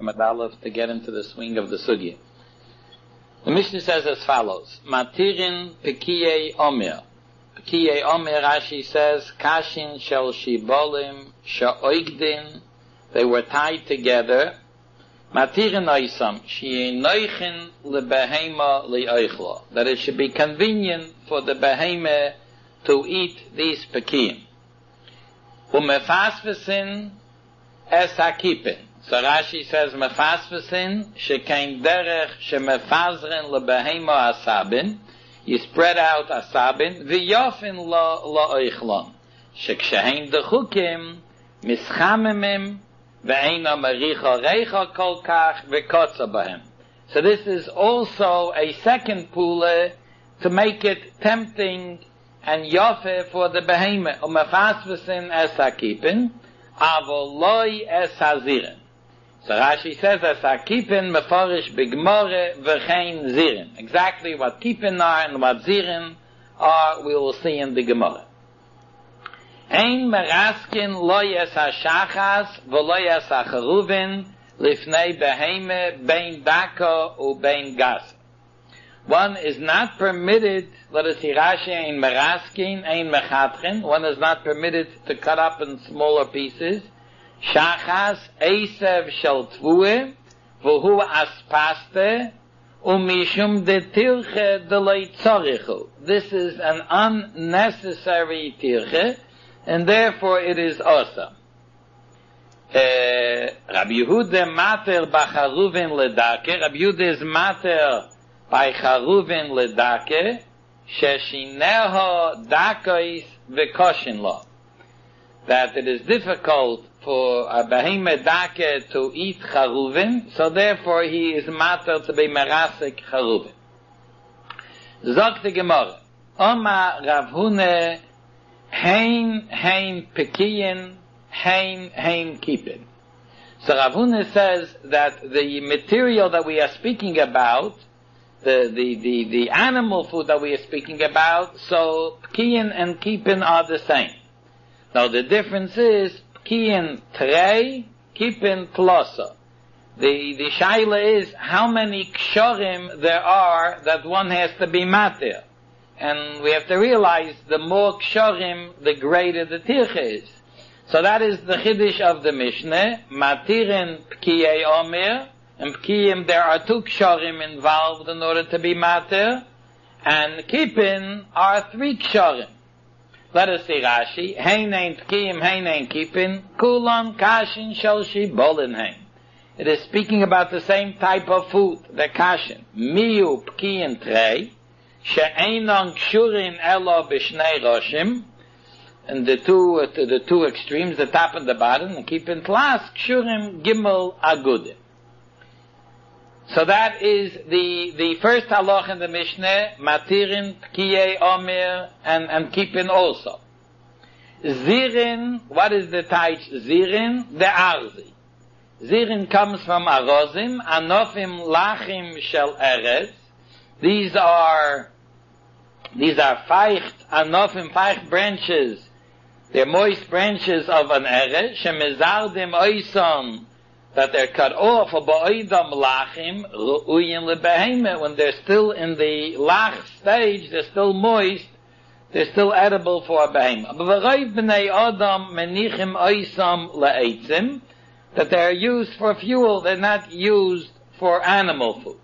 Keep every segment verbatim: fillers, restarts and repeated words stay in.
Medalef to get into the swing of the sugya. The Mishnah says as follows: Matirin Pekiyei Omer. Pekiyei Omer, Rashi says, Kashin shel shibolim sha'oigdin. They were tied together. Matirin oisam she'enoichin lebehema li'oichlo. That it should be convenient for the behema to eat these pekiyim. Umefasvesin es hakipin. So Rashi says mefasvesin shekein derech shemefazren lebehema asabin. You spread out asabin v'yofin lo lo oichlon. Shekshehein dechukim mischamemim ve'ena maricha reicha kol kach v'kotza bahem. So this is also a second pula to make it tempting and yofe for the behemoth. Umefasvesin es hakipin, avoloi es hazirin. So Rashi says es hakipin meforish bigmore v'chein zirin. Exactly what kipin are and what zirin are, we will see in the Gemara. Ein meraskin loy es hashachas v'loy es hacharuvin lifnei beheme bein daka u bein gas. One is not permitted, let us see, Rashi, ein meraskin, ein mechatchen. One is not permitted to cut up in smaller pieces. Shachas eisev shel tvue, v'hu aspaste, umishum de tirche de leitzorichu. This is an unnecessary tirche, and therefore it is awesome. Uh, Rabbi Yehuda mater b'charuvin ledake. Rabbi Yehuda is mater by charuvin ledake, sheshineho dakais v'koshin lo. That it is difficult for a behemoth dake to eat charuvin, so therefore he is matter to be merasik charuvin. Zok the Gemara, Oma Rav Hune, hein hein pekiyin, hein hein kipin. So Rav Hune says that the material that we are speaking about, The, the, the, the animal food that we are speaking about, so pkiyin and kipin are the same. Now the difference is, pkiyin trei, kipin tlosa. The, the shaila is, how many kshorim there are that one has to be matir. And we have to realize, the more kshorim, the greater the tircha is. So that is the chiddush of the Mishnah, matirin pkiyei omer, and pkiyim, there are two ksharim involved in order to be mater, and kipin are three ksharim. Let us see Rashi. Hein ein pkiyim, hein ein kipin, kulam kashin shel shibolin hein. It is speaking about the same type of food, the kashin. Miu pkiyim trei, she'einon kshurin elo b'shnei roshim, and the two, uh, the two extremes, the top and the bottom, and kipin tlas, kshurim gimel agudim. So that is the, the first halach in the Mishnah, matirin, pkiyei, omer, and, and kipin also. Zirin, what is the taich zirin? The arzi. Zirin comes from arozim, anofim lachim shel eretz. These are, these are feicht, anofim, feicht branches. They're moist branches of an eretz, shemezardim oison, that they're cut off, or ba'idam lachim, ru'uyin lebehemah, when they're still in the lach stage, they're still moist, they're still edible for a behemah. B'v'rayv b'nei adam menichim oisam le'etzim, that they're used for fuel, they're not used for animal food.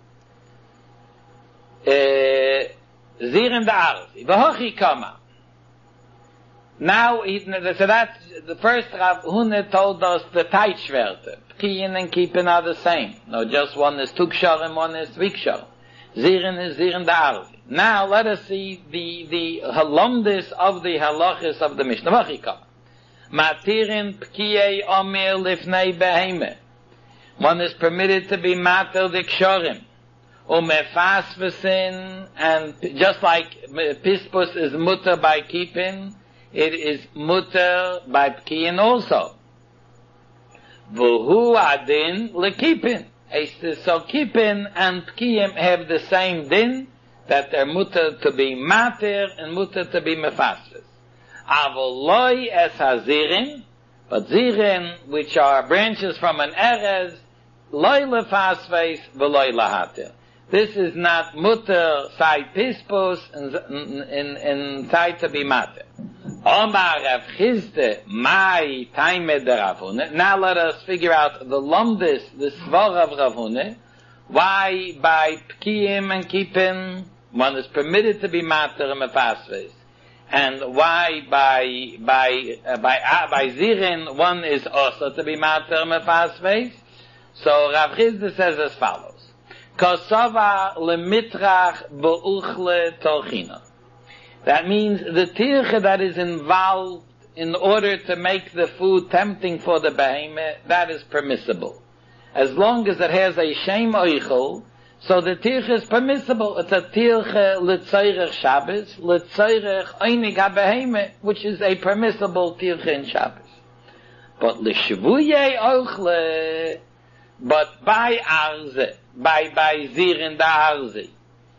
Zirim da'arzi, v'hochi kama. Now, so that's, the first Rav Hune told us the Teitschwerte. Pkiyin and Kipin are the same. No, just one is two ksharim, one is three ksharim. Zirin is Zirin da'arzi. Now, let us see the, the halomdis of the halachis of the Mishnah. Vachika. Matirin pkiyei omer lifnei behemeh. One is permitted to be mater the ksharim. Umefasvesin, and just like pispus is mutter by Kipin, it is mutter by pkiyin also. V'hu adin lekipin. So kipin and pkiyim have the same din, that they're mutter to be mater and mutter to be mefasves. Avoloi es hazirin, but zirin, which are branches from an erez, loy lefasves v'loy lahatir. This is not mutter side pispos in, in, in side to be matter. Omar Rav Chizde, my time de Rav Huna. Now let us figure out the lumdis, the svar of Rav Huna. Why by pkiyim and kipim one is permitted to be matter and mefasves, and why by by uh, by uh, by zirin one is also to be matter and mefasves. So Rav Chizde says as follows. Kosova lemitrach beuchle tochina. That means the tirche that is involved in order to make the food tempting for the behemoth, that is permissible. As long as it has a shem oichel, so the tirche is permissible. It's a tirche l'tzoyrech Shabbos, l'tzoyrech einig ha-behemoth, which is a permissible tirche in Shabbos. But l'shvuye ochle, but by arze, by by zir in the arze,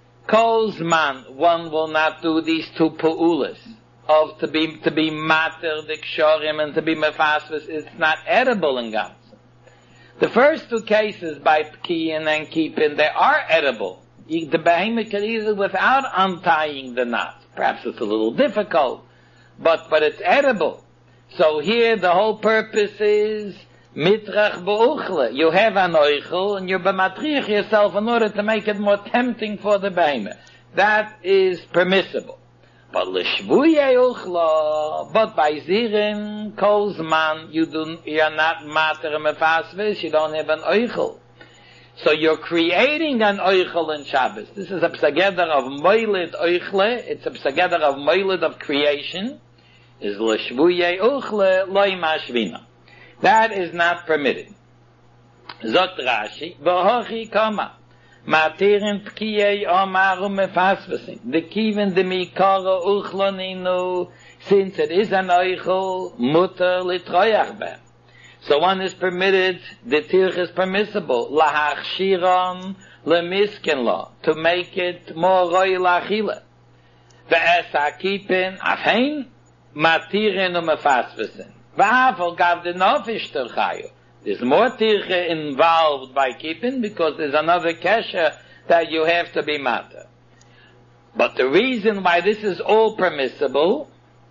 Kolzman, one will not do these two pa'ulas of to be to be mater the kshorim and to be mefasves. It's not edible in Gamsa. The first two cases by pkiyin and keeping, they are edible. You, the behemoth can eat it without untying the knots. Perhaps it's a little difficult, but but it's edible. So here the whole purpose is mitrach beuchle. You have an oichel and you're bematrich yourself in order to make it more tempting for the behemoth. That is permissible. But l'shvuye uchla, but by zirin kolzman, you do you are not mater mefasves. You don't have an oichel, so you're creating an oichel in Shabbos. This is a psageder of moilid oichle. It's a psageder of moilid of creation. Is l'shvuye uchle loy mashvina. That is not permitted. Zot Rashi, v'hochi kama, matirin pkiyei omaru mefasvesim, the kiven de mikara uchloninu, since it is an oichel, mutter litroyach ben. So one is permitted, the tirch is permissible, lahachshiron lemiskin lo, to make it more roy lachila. Ve'esa kipin afhein, matirin umefasvesim. There's more tirche involved by keeping because there's another kesher that you have to be matter. But the reason why this is all permissible,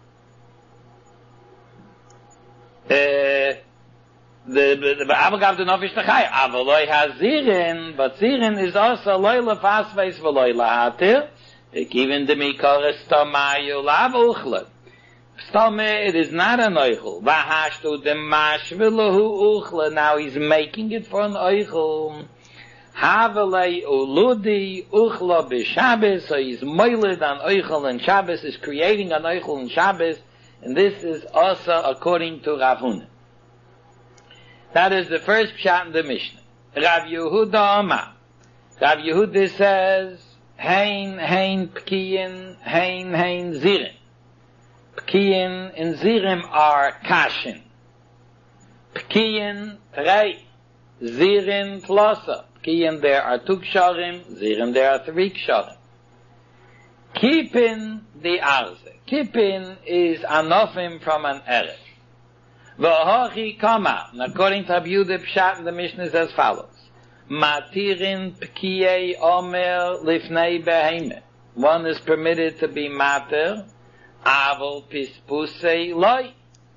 uh, the the Avagav the Nofish Techai, Avaloi has Zirin, but Zirin is also Loila Fasveis Valoila Hatir, even the Mikoris Tomayu Lav Uchlet. Stome, it is not an oichel. Vahashtu demash v'lohu uchle. Now he's making it for an oichel. Havelei uludi uchla b'Shabbos. So he's moiled on oichel in Shabbos. Is creating an oichel in Shabbos, and this is also according to Rav Huna. That is the first pshat in the Mishnah. Rav Yehuda Amar. Rav Yehuda says, Hein, hein, pkiyin, hein, hein, zirin. Pkiyin and zirim are kashin. Pkiyin, rei. Zirin, tlosa. Pkiyin, there are two ksharim. Zirim, there are three ksharim. Kipin, the arze. Kipin is anofim from an erev. V'hochi kama. And according to Rabbi Yehuda Pshat, the Mishnah is as follows. Matirin pkiyei omer lifnei behemeh. One is permitted to be mater. Aval pispusei loy.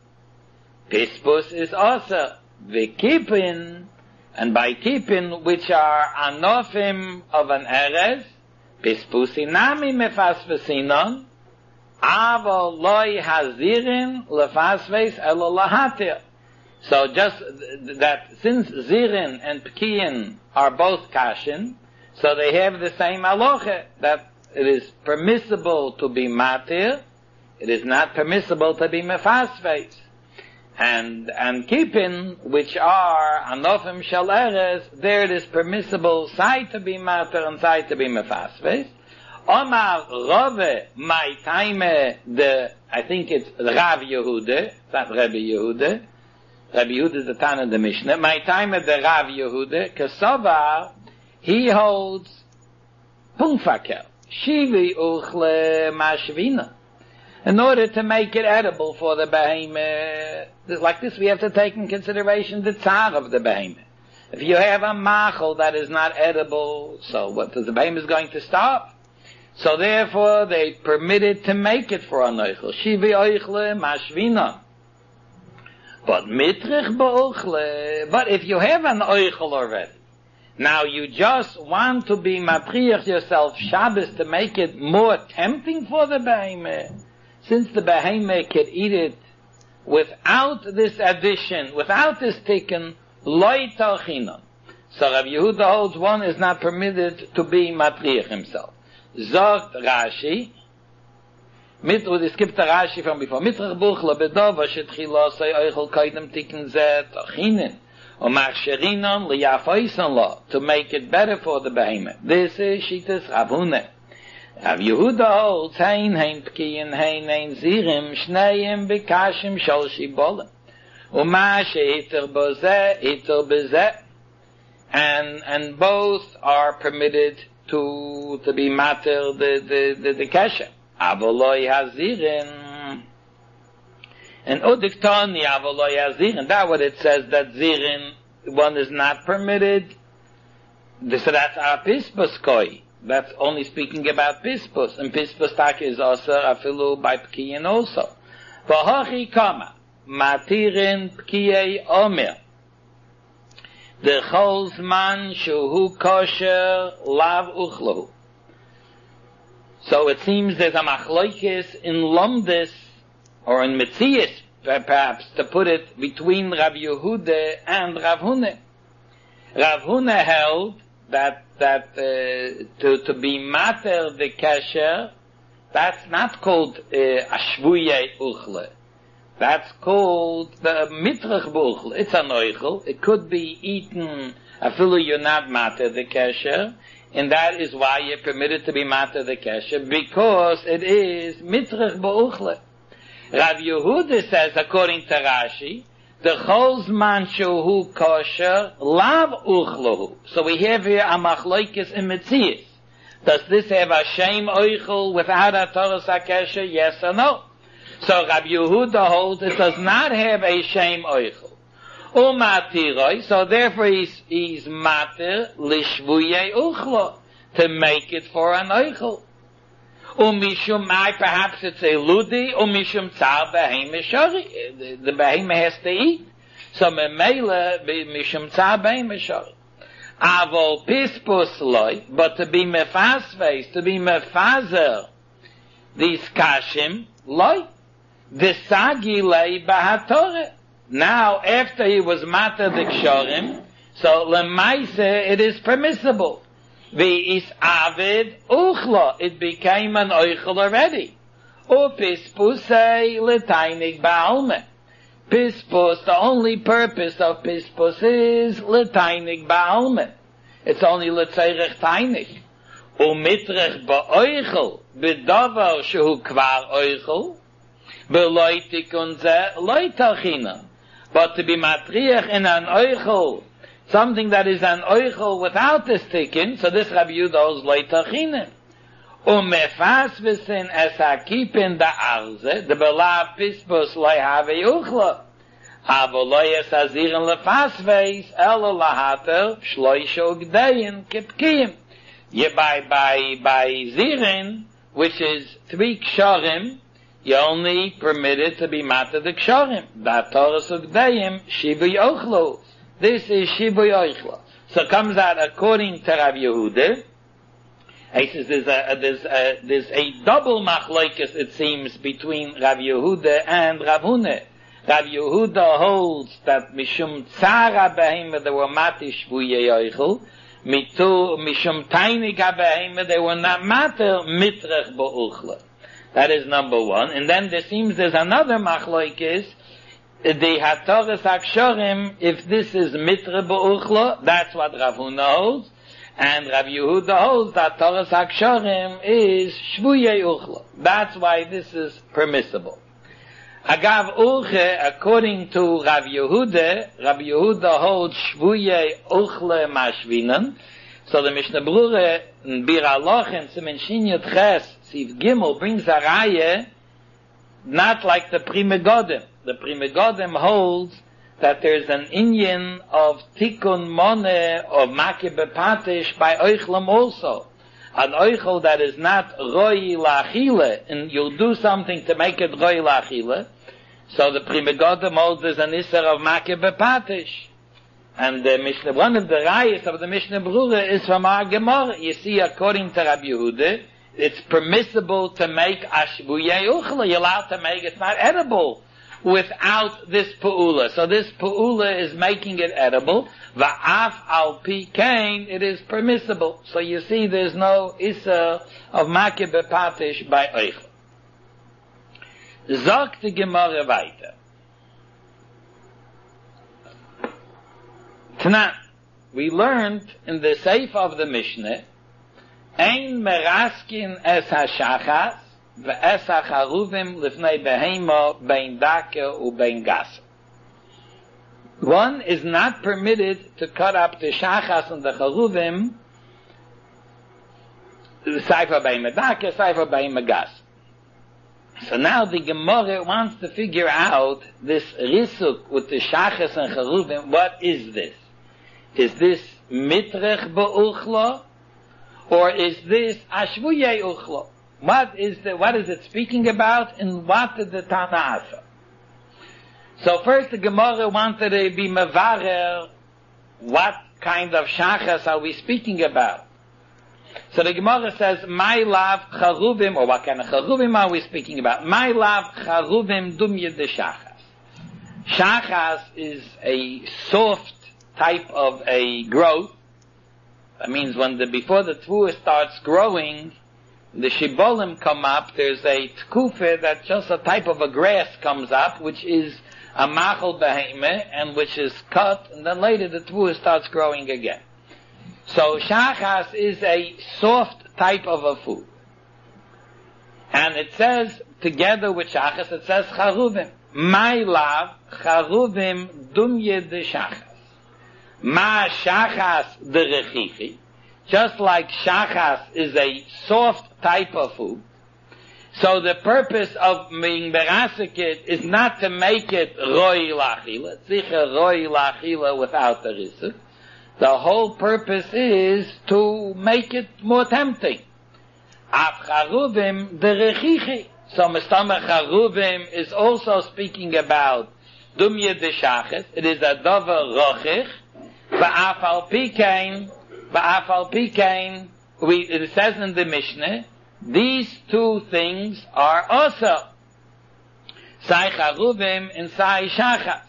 Pispus is also v'kipin, and by kipin, which are anofim of an erez, pispusi nami mefasvesinon, aval loy hazirin lefasves elo lahatir. So just that since zirin and pkiyin are both kashin, so they have the same aloche, that it is permissible to be matir. It is not permissible to be mefasves. And, and kipin, which are anofim shel eres, there it is permissible side to be mater and side to be mefasves. Omar Rove, my time, the, I think it's Rav Yehuda, it's not Rabbi Yehuda. Rabbi Yehuda is the Tana of the Mishnah. My time, the Rav Yehuda, Kesovar, he holds Pungfakel, Shivi Uchle Mashvina. In order to make it edible for the behemoth, like this we have to take in consideration the tzar of the behemoth. If you have a machal that is not edible, so what, the behem is going to stop. So therefore, they permitted to make it for a noichel. Shivi oichle mashvina. But mitrich ba'ochle. But if you have an oichel already, now you just want to be matriach yourself Shabbos to make it more tempting for the behemoth, since the behemoth can eat it without this addition, without this tikkun, loy talchinon. So Rabbi Yehuda holds one is not permitted to be matriach himself. Zogt Rashi, mit und es gibt der Rashi von bevor mitrach buchle bedova shetchila say eichel kaidem tikkun zeh talchinon. Or machsherinon liyafaisan law, to make it better for the behemoth. This is Shitas Rav Huna. Rav Yehuda holds hein hein pkiyin hein hein zirim shneim bekashim shol shibolim. Uma sheiter bozeh iter bezeh. And and both are permitted to to be matter the the the, the kasha. Avoloi hazirin. And Udiktani Avoloi Zirin, that what it says that Zirin, one is not permitted. So that's our Pispus koi. That's only speaking about Pispus. And Pispus tak is also afilu by Pkiyin also. V'hochi kama, matirin Pkiyei Omer. The cholzman shuhu kosher lav uchlahu. So it seems there's a machloikis in Lomdis, or in Metzias, perhaps, to put it between Rav Yehuda and Rav Huna. Rav Huna held that that uh, to to be mater the kasher, that's not called uh, ashvuye uchle. That's called the mitrach buchle. It's an oichel. It could be eaten afilu you're not mater the kasher, and that is why you're permitted to be mater the kasher, because it is mitrach buchle. Rav Yehuda says, according to Rashi, the cholzman shuhu kosher lav uchlahu. So we have here a machloikis in Metzias. Does this have a shem oichel without a Torah sakesher? Yes or no? So Rav Yehuda holds it does not have a shem oichel. Umatiroi, so therefore he's, he's matir lishvuye uchlo, to make it for an oichel. Umishum mai, perhaps it's a ludi, umishum tzar behemoth shari. The, the behemoth has to eat. So memela, mishum tzar behemoth shari. Avol pispus loy, but to be mefasves, to be mefazer, these kashim, loy. Desagi lei bahatore. Now, after he was mater the kshorim, so lemaise it is permissible. The is avid uchla. It became an oichel already. O pispus say letainik baalme. Pispus, the only purpose of pispus is letainik baalme. It's only letzeirech tainik. O mitrech ba'oichel bedavar shehu kvar oichel beloitik unze loitachina. But to be matriach in an oichel, something that is an oichel without this tikkun, so this Rabbi Yehuda holds loitachina. Umefas v'sin es hakipin da arze, the belav pispus loy have uchla. Avo loy es azirin lefas veis, ela lahater, shloisho gdeyin kipkiyim. Ye by, by, by zirin, which is three ksharim, you're only permitted to be matter the ksharim. Da Torah sugdeim, shivu yochlo. This is shivu yochlo. So it comes out according to Rav Yehuda. He says there's a, there's a, there's a double machlokes, it seems, between Rav Yehuda and Rav Huna. Rav Yehuda holds that mishum tzara behemoth they were matish vuye yochel, mitu mishum tainik behemoth they were not matter mitrech bo'uchla. That is number one. And then there seems there's another machlokes, the hatoras akshorim, if this is mitra bo'uchla, that's what Rav Huna holds. And Rav Yehuda holds that Torah Aksharim is Shvuye Uchla. That's why this is permissible. Agav Uche, according to Rav Yehuda, Rav Yehuda holds Shvuye Uchla Mashvinan. So the Mishnah Brura in Bir Aloch and Simen Shinyot Ches, Siv Gimel, brings a raya, not like the Pri Megadim. The Pri Megadim holds that there's an inyan of tikkun mone of makeh bepatish by oichlam also. An oichel that is not roi lachile, and you'll do something to make it roi lachile. So the Pri Megadim holds there's an isser of makeh bepatish. And the Mishnah, one of the rayas of the Mishnah Berurah is from our Gemara. You see, according to Rabbi Yehuda, it's permissible to make ashbuyei uchla. You're allowed to make it's not edible without this pu'ula. So this pu'ula is making it edible. Va'af al pi kain, it is permissible. So you see, there's no issa of makeh bepatish by oichel. Zog the Gemara weiter. Tnan, we learned in the Seif of the Mishnah, Ein meraskin es hashachas, ve'es hacharuvim lifnei behemo bein dake u bein gas. One is not permitted to cut up the shachas and the charuvim, seifa bein medake, seifa bein megas. So now the Gemara wants to figure out this risuk with the shachas and charuvim. What is this? Is this mitrech ba'uchla, or is this ashvuyei uchla? What is the, what is it speaking about, and what is the Tana asa? So first the Gemara wanted to be mevarer, what kind of shachas are we speaking about? So the Gemara says, my lav charuvim, or what kind of charuvim are we speaking about? My lav charuvim dumye de shachas. Shachas is a soft type of a growth. That means when the, before the tvua starts growing, the shibolim come up, there's a tkufe that just a type of a grass comes up, which is a machal behemeh, and which is cut, and then later the tvua starts growing again. So shachas is a soft type of a food. And it says, together with shachas, it says charuvim. My lav, charuvim dumye de shachas. Ma shachas de rechichi. Just like shachas is a soft type of food. So the purpose of being berasik is not to make it roi lachila. Sicher roi lachila without the risuk. The whole purpose is to make it more tempting. Av charuvim de rechichi. So Mestama charuvim is also speaking about dumye de shachas. It is a dover rochich. Ba'af al pikain, ba'af al pikain, we, it says in the Mishnah, these two things are also sai charuvim and sai shachas.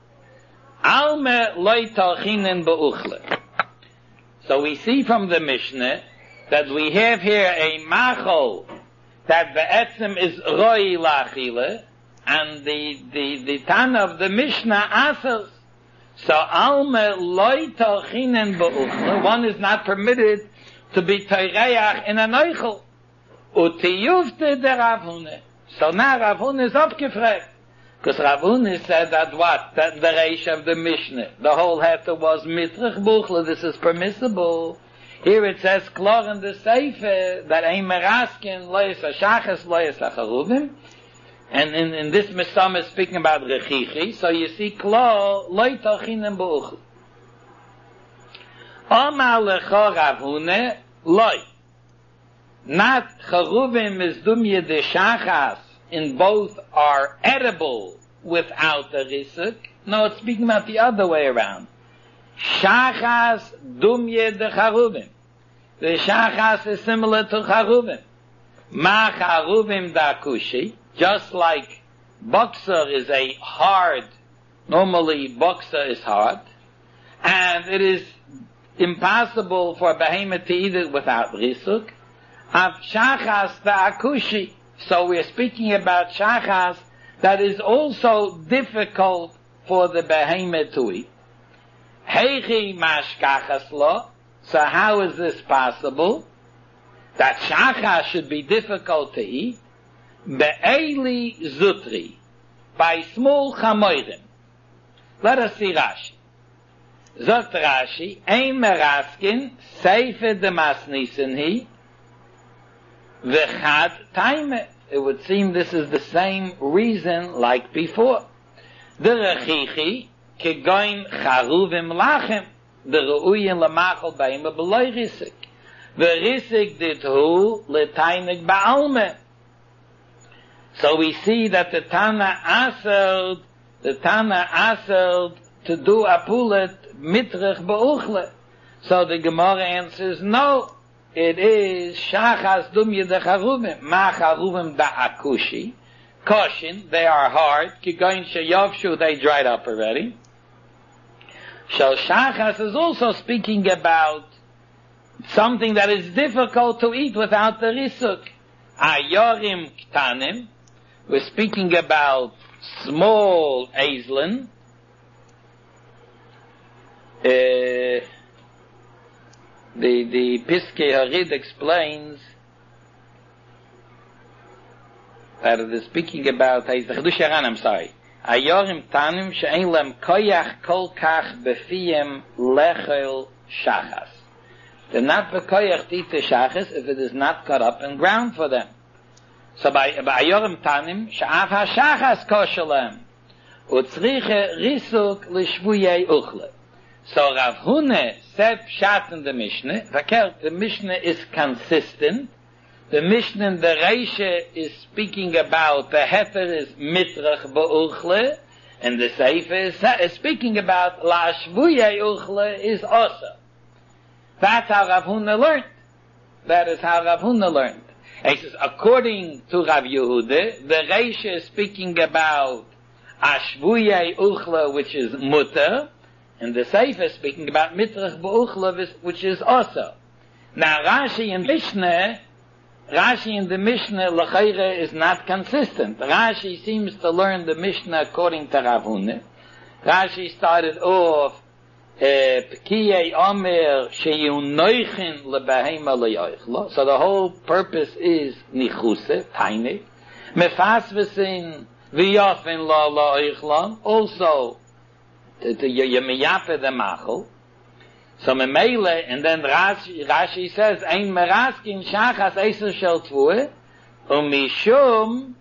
Alme loy talchinen ba'uchle. So we see from the Mishnah that we have here a machol that be'etzem is roi lachile, and the, the, the Tana of the Mishnah asers. So alme loy talchinen ba'uchle, one is not permitted to be teireach in an oichel. Utiyufte de Rav Huna. So now Rav Huna is abgefragt. Because Rav Huna said that what? That the reish of the Mishnah. The whole heter was mitrich buchle, this is permissible. Here it says, klar in the Sefer, that ein meraskin loyes hashachas loyes hacharuvim. And in, in this Mishnah is speaking about rechichi. So you see, klar, loy talchinen buchle. Amar lecha Rav Huna, loy. Not charuvim is dumye de shachas, in both are edible without the risuk. No, it's speaking about the other way around. Shachas dumye de charuvim. The shachas is similar to charuvim. Ma charuvim da kushi, just like boxer is a hard, normally boxer is hard, and it is impossible for a behemoth to eat it without risuk. Av shachas akushi. So we're speaking about shachas that is also difficult for the behemoth to eat. Heichi mashkachas lo. So how is this possible? That shachas should be difficult to eat. Be'eli zutri. By small chamoirim. Let us see Rashi. Zot Rashi, ein meraskin, seife de masnisen hi, v'chad taime. It would seem this is the same reason like before. The rechichi kegoin charuvim lachem, the reuyin lamachol baim beloy risik. The risik dit hu letainig ba'alme. So we see that the Tana asked, the Tana asked to do a pulet mitrich ba'uchle. So the Gemara answers, no, it is shachas dumye de charuvim, ma charuvim da akushi, koshin, they are hard, kigoin sheyovshu, they dried up already. So shachas is also speaking about something that is difficult to eat without the risuk. Ayorim ktanim, we're speaking about small aislin. Uh, the the Piskei Harid explains that it is speaking about the Chedush Haran, I'm sorry. Ayorim ktanim she'ein lem koyach kol kach befiyem lechel shachas. They're not bekoyach to eat the shachas if it is not cut up and ground for them. So by ayorim tanim she'af ha-shachas koshelem utzriche risuk l'shvuyei uchle. So Rav Huna said pshat in the Mishnah. Verkehrt, the Mishnah is consistent. The Mishnah in the Reisha is speaking about the heter is mitrach ba'uchle, and the Sefer is, is speaking about la shvuyei uchle is also. That's how Rav Huna learned. That is how Rav Huna learned. He says, according to Rav Yehuda, the Reisha is speaking about ashvuyei uchle, which is mutter, and the Sefer is speaking about mitrach ba'uchle, which is also. Now Rashi in Mishnah, Rashi in the Mishnah, l'chayre, is not consistent. Rashi seems to learn the Mishnah according to Rav Huna. Rashi started off, Pekiyei Omer sheyunoichin lebehema leyoichlo. So the whole purpose is nichuse, tainik. Mefasvesin v'yofen lo loichlon. Also, to yemiyape the machel. So memele, and then Rashi, Rashi says, ein meraskin shachas eser shel tvue, umishum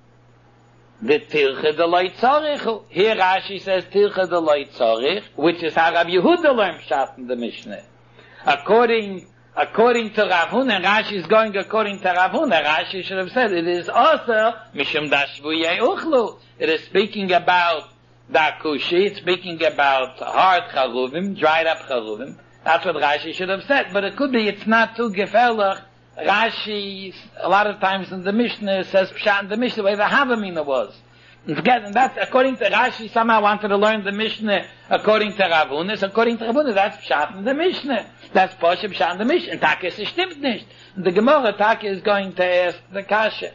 the tilche de loy tzorich. Here Rashi says tilche de loy tzorich, which is how Rav Yehuda learned pshat in the Mishnah. According, according to Rav Huna, Rashi is going according to Rav Huna. Rashi should have said it is also mishum dashvuyei uchlu. It is speaking about dakushi. It's speaking about hard charuvim, dried up charuvim. That's what Rashi should have said. But it could be it's not too gefährlich. Rashi, a lot of times in the Mishnah, says pshat in the Mishnah, the way the Havamina was. And forget, and that's according to Rashi, somehow wanted to learn the Mishnah according to Rav Huna. So according to Rav Huna, that's pshat in the Mishnah. That's poshe pshat in the Mishnah. And Taka is stimmt nicht. And the Gemara, Taka is going to ask the Kasha.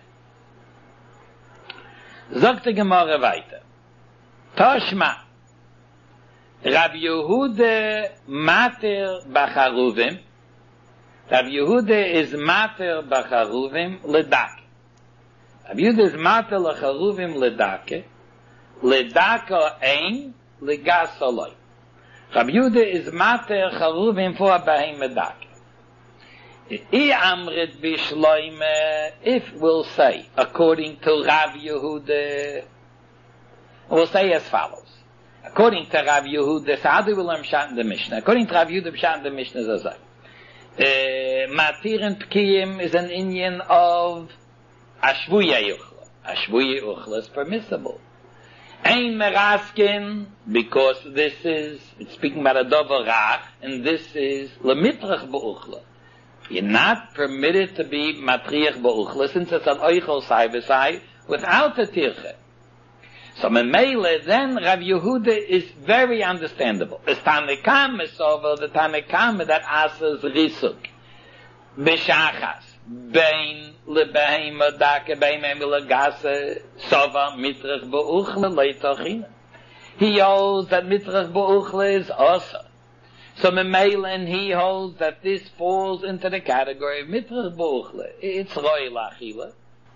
Sagt die Gemara weiter. Toshma. Rav Yehuda mater bacharuvim. Rav Yehuda is mater bacharuvim ledak. Rav Yehuda is mater lacharuvim ledake. Ledaka ein legas oloi. Rav Yehuda is mater charuvim for bahim medake. I amrit bishloime, if we'll say, according to Rav Yehuda, we'll say as follows. According to Rav Yehuda, so how do we learn pshat in the Mishnah? According to Rav Yehuda, pshat in the Mishnah is as I. Matir and Pkiyim is an Indian of Ashvuyei Uchla. Ashvuyei Uchla is permissible. Ein Meraskin, because this is, it's speaking about a Dover Rach, and this is Lemitrach B'Uchla. You're not permitted to be Matriach B'Uchla, since it's an Oichel Sai V'Sai, without a Tirche. So Memele, then Rav Yehuda is very understandable. The Tanekam is over, the Tanekam that asks Risuk. B'Shachas. Bein Lebehema Dake Bein Emilagase Sova Mitrach B'Uchla Leitochina. He holds that Mitrach B'Uchla is also. So Memele, and he holds that this falls into the category of Mitrach B'Uchla. It's Roi Lachila.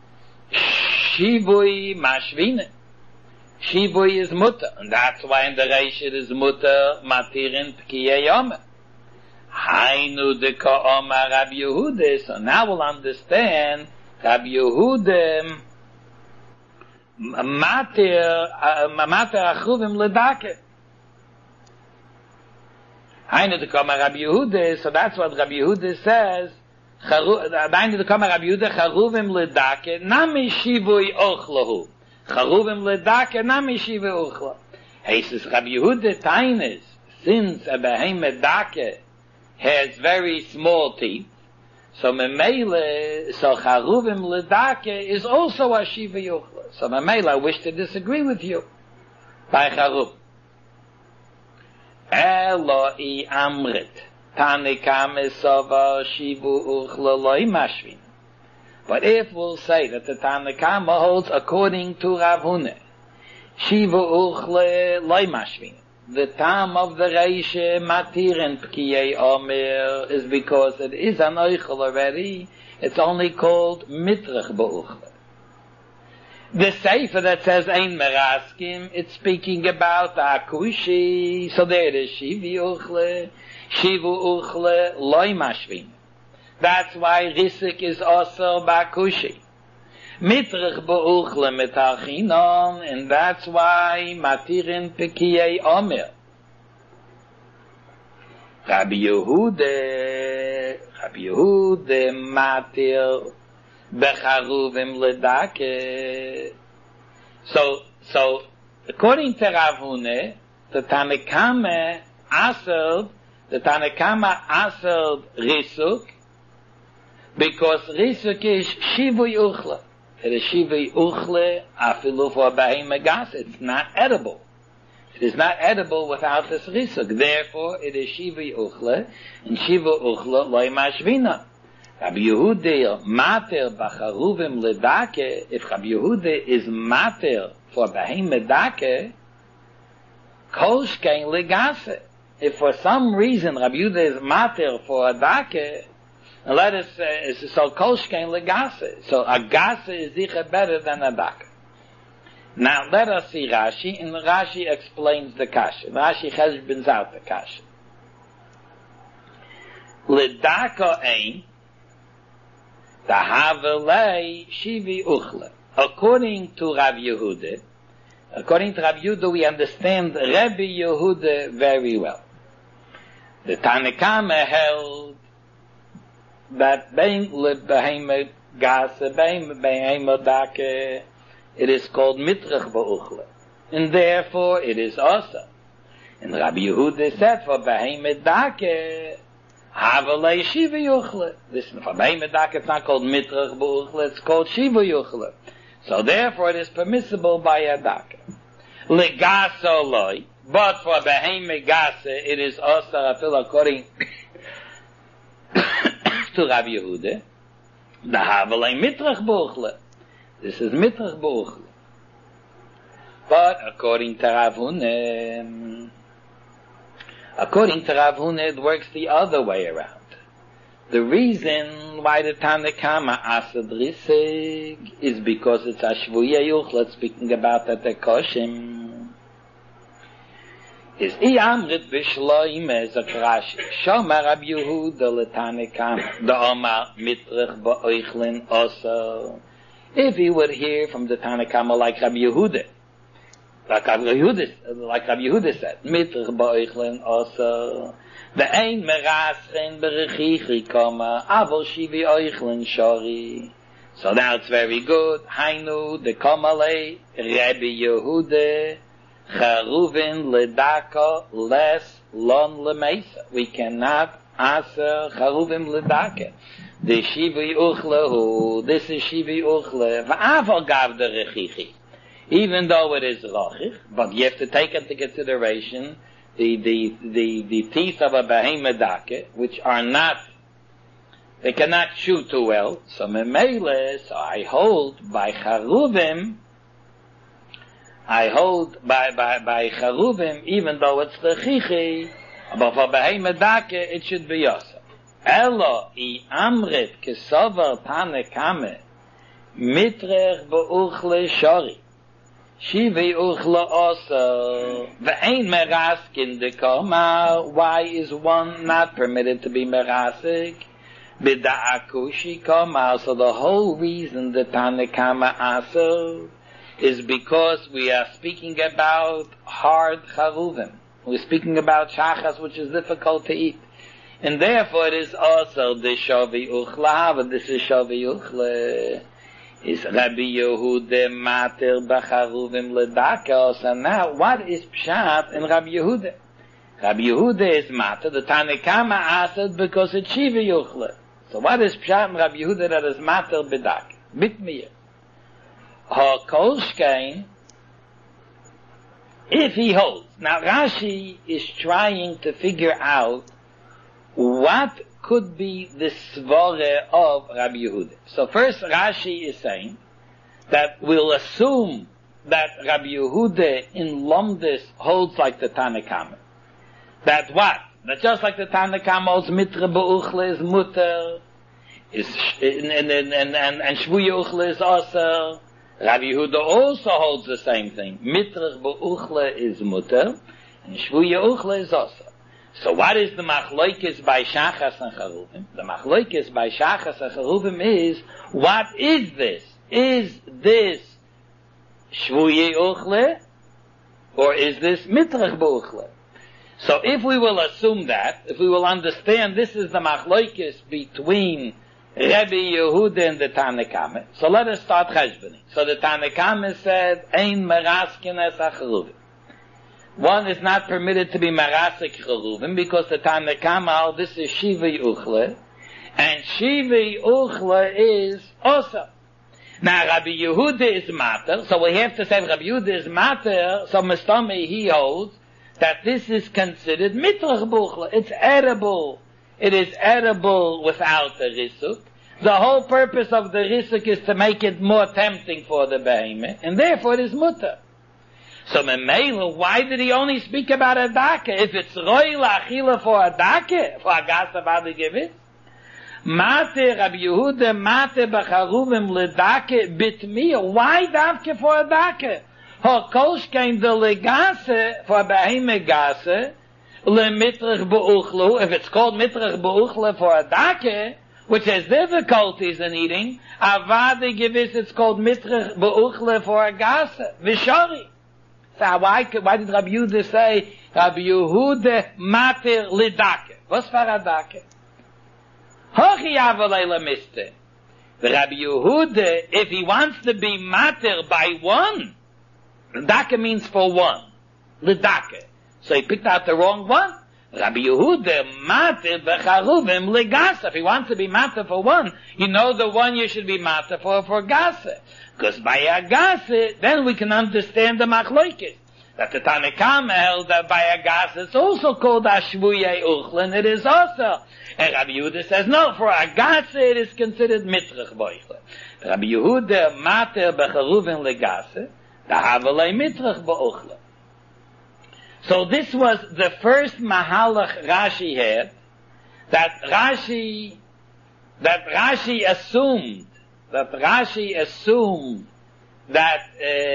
Shibui Mashvina. Shibui is mutter, and that's why in the Reish it is mutter matirin p'kiyei yomer. Hainu de ka'omar Rav Yehuda. So now we'll understand Rav Yehuda matir matir achuvim ledake. Eine de Kama Rabbi Yehuda, so that's what Rabbi Yehuda says. Eine de Kama Rabbi Yehuda, Charuvim ledake, nami shivui ochlahu. Charuvim ledake, nami shivui ochlahu. He says, Rabbi Yehuda Tainus, since a behemoth dake has very small teeth, so memele, so Charuvim ledake is also a shivui ochlahu. So memele, I wish to disagree with you by Charuvim. Eloi amrit tanikam esava shivu uchla loy mashvin. But if we'll say that the Tanakama holds according to Rav Huna, shivu uchla loy mashvin, the time of the Reishe matir and pkiyei omer is because it is an oichel already. It's only called mitrach ba'uchla. The Sefer that says Ein Meraskim, it's speaking about Akushi, so there it is, Shivi Uchle, Shivu Uchle, Loi Mashvin. That's why Risik is also Bakushi. Mitrich Ba'uchle Metachinon, and that's why Matirin Pekiyei Omer. Rabbi Yehuda, Rabbi Yehuda Matir, Becharuvim ledake. So, so, according to Rav Huna, the Tanakama aserd, the Tanakama aserd risuk, because risuk is shivui uchle. It is shivui uchle afilu for bahima gas. It's not edible. It is not edible without this risuk. Therefore, it is shivui uchle, and shivu uchle loy mashvina. Rabbi Yehuda mater b'charuvim ledake. If Rabbi Yehuda is mater for behemoth dake, kol shkein legase. If for some reason Rabbi Yehuda is mater for a dake, let us say, uh, so kol shkein legase. So a gase is sicher better than a dake. Now let us see Rashi, and Rashi explains the kasha. Rashi cheshbons out the kasha. Ledaka ein. Shivi Uchle. According to Rav Yehuda, according to Rav Yehuda, we understand Rabbi Yehuda very well. The Tanakama held that bein lebehemoth gas, bein behemoth dake, it is called mitrach ba'uchle, and therefore it is also. And Rabbi Yehuda said for behemoth dake, Havalei Shiva Yuchle. This for behemoth dake, it's not called mitrach ba'uchle, it's called Shiva Yuchle. So therefore it is permissible by a dake. Legaso loy, but for behemoth gase it is also afil according to Rabbi Yehuda. The Havalei mitrach ba'uchle. This is mitrach ba'uchle. But according to Rav Huna, According to Rav Huna, it works the other way around. The reason why the Tanakama asad risig is because it's a shvuya yuchlet, speaking about that the koshim is I amrit b'shloim as a krashi. Shomar Rabbi Yehuda l'Tanakama, the Omar mitrich ba'oichlin also. If he would hear from the Tanakama like Rabbi Yehuda, Like Rabbi Yehuda, like Rabbi Yehuda said, mitrich ba'oichlin also. The ein meraschen berechichi koma, avol shivi oichlin shori. So now it's very good. Hainu de komale Rabbi Yehuda charuvin ledaka les lon lemesa. We cannot answer charuvim ledaka. The shivi uchlehu. This is shivi uchle. Va'avol gav de rechichi. Even though it is rochich, but you have to take into consideration the, the, the, the teeth of a behemoth dake, which are not, they cannot chew too well. So memele, so I hold by charuvim, I hold by, by, by charuvim, even though it's rechichi, but for behemoth dake, it should be yosa. Elo, I amrit kesover tanekame, mitrech ba'uchle shori. Shivi uchla also. Ve'ein meraskin de koma. Why is one not permitted to be merasik? Bida'akushi koma. So the whole reason the Tanakama aso is because we are speaking about hard charuvim. We're speaking about shachas, which is difficult to eat. And therefore it is also the shavi uchla, but this is shavi uchla. Is Rabbi Yehuda mater b'charuvim ledaka. So now, what is pshat in Rabbi Yehuda? Rabbi Yehuda is mater, the Tanakama asked because it's shiva yuchla. So what is pshat in Rabbi Yehuda that is mater b'daka? Bitmiyah. Ha kolshkein, if he holds. Now Rashi is trying to figure out what could be the svore of Rabbi Yehuda. So first Rashi is saying that we'll assume that Rabbi Yehuda in Lomdis holds like the Tanakama. That what? That just like the Tanakama holds mitra b'uchle is mutter, is, and, and, and, and, and shvuya uchle is aser. Rabbi Yehuda also holds the same thing. Mitra b'uchle is mutter, and shvuya uchle is aser. So what is the machloikis by shachas and charuvim? The machloikis by shachas and charuvim is, what is this? Is this shvuye uchle, or is this mitrach b'uchle? So if we will assume that, if we will understand this is the machloikis between Rabbi Yehuda and the Tanakama, so let us start cheshboning. So the Tanakama said, ein meraskin es acharuvim. One is not permitted to be marasik charuvim because the Tanakama, this is shiva uchle, and shiva uchle is osa. Now Rabbi Yehuda is mater, so we have to say Rabbi Yehuda is mater, so Mestami he holds that this is considered mitrach buchla. It's edible. It is edible without the risuk. The whole purpose of the risuk is to make it more tempting for the behemoth, and therefore it is mutter. So Memela, why did he only speak about a dake? If it's roi la'achila for a dake, for a gasa v'adu givit, mate Rabbi Yehuda mate b'charuvim ledake bitmiya. Why davke for a dake? Ha kolshkein de legase for a behemoth gase le mitrach b'uchlu. If it's called mitrach b'uchlu for a dake, which has difficulties in eating, avadu givit, it's called mitrach b'uchlu for a gase v'shari. So why, why did Rabbi Yehuda say, Rabbi Yehuda mater lidake? What's for a dake? Hochi avalei lemiste. The Rabbi Yehuda, if he wants to be mater by one, dake means for one. Lidake. So he picked out the wrong one. Rabbi Yehuda mater b'charuvim legasa. If he wants to be mater for one, you know the one you should be mater for, for gasa. Because by a gase, then we can understand the machloikis. That the Tanakama held that by a gase, it's also called ashvuye uchlen, it is also. And Rabbi Yehuda says, no, for a gase it is considered mitrach boichle. Rabbi Yehuda mater b'charuvim legase, dahavalei mitrach bo'uchle. So this was the first mahalach Rashi had, that Rashi, that Rashi assumed, that Rashi assumed that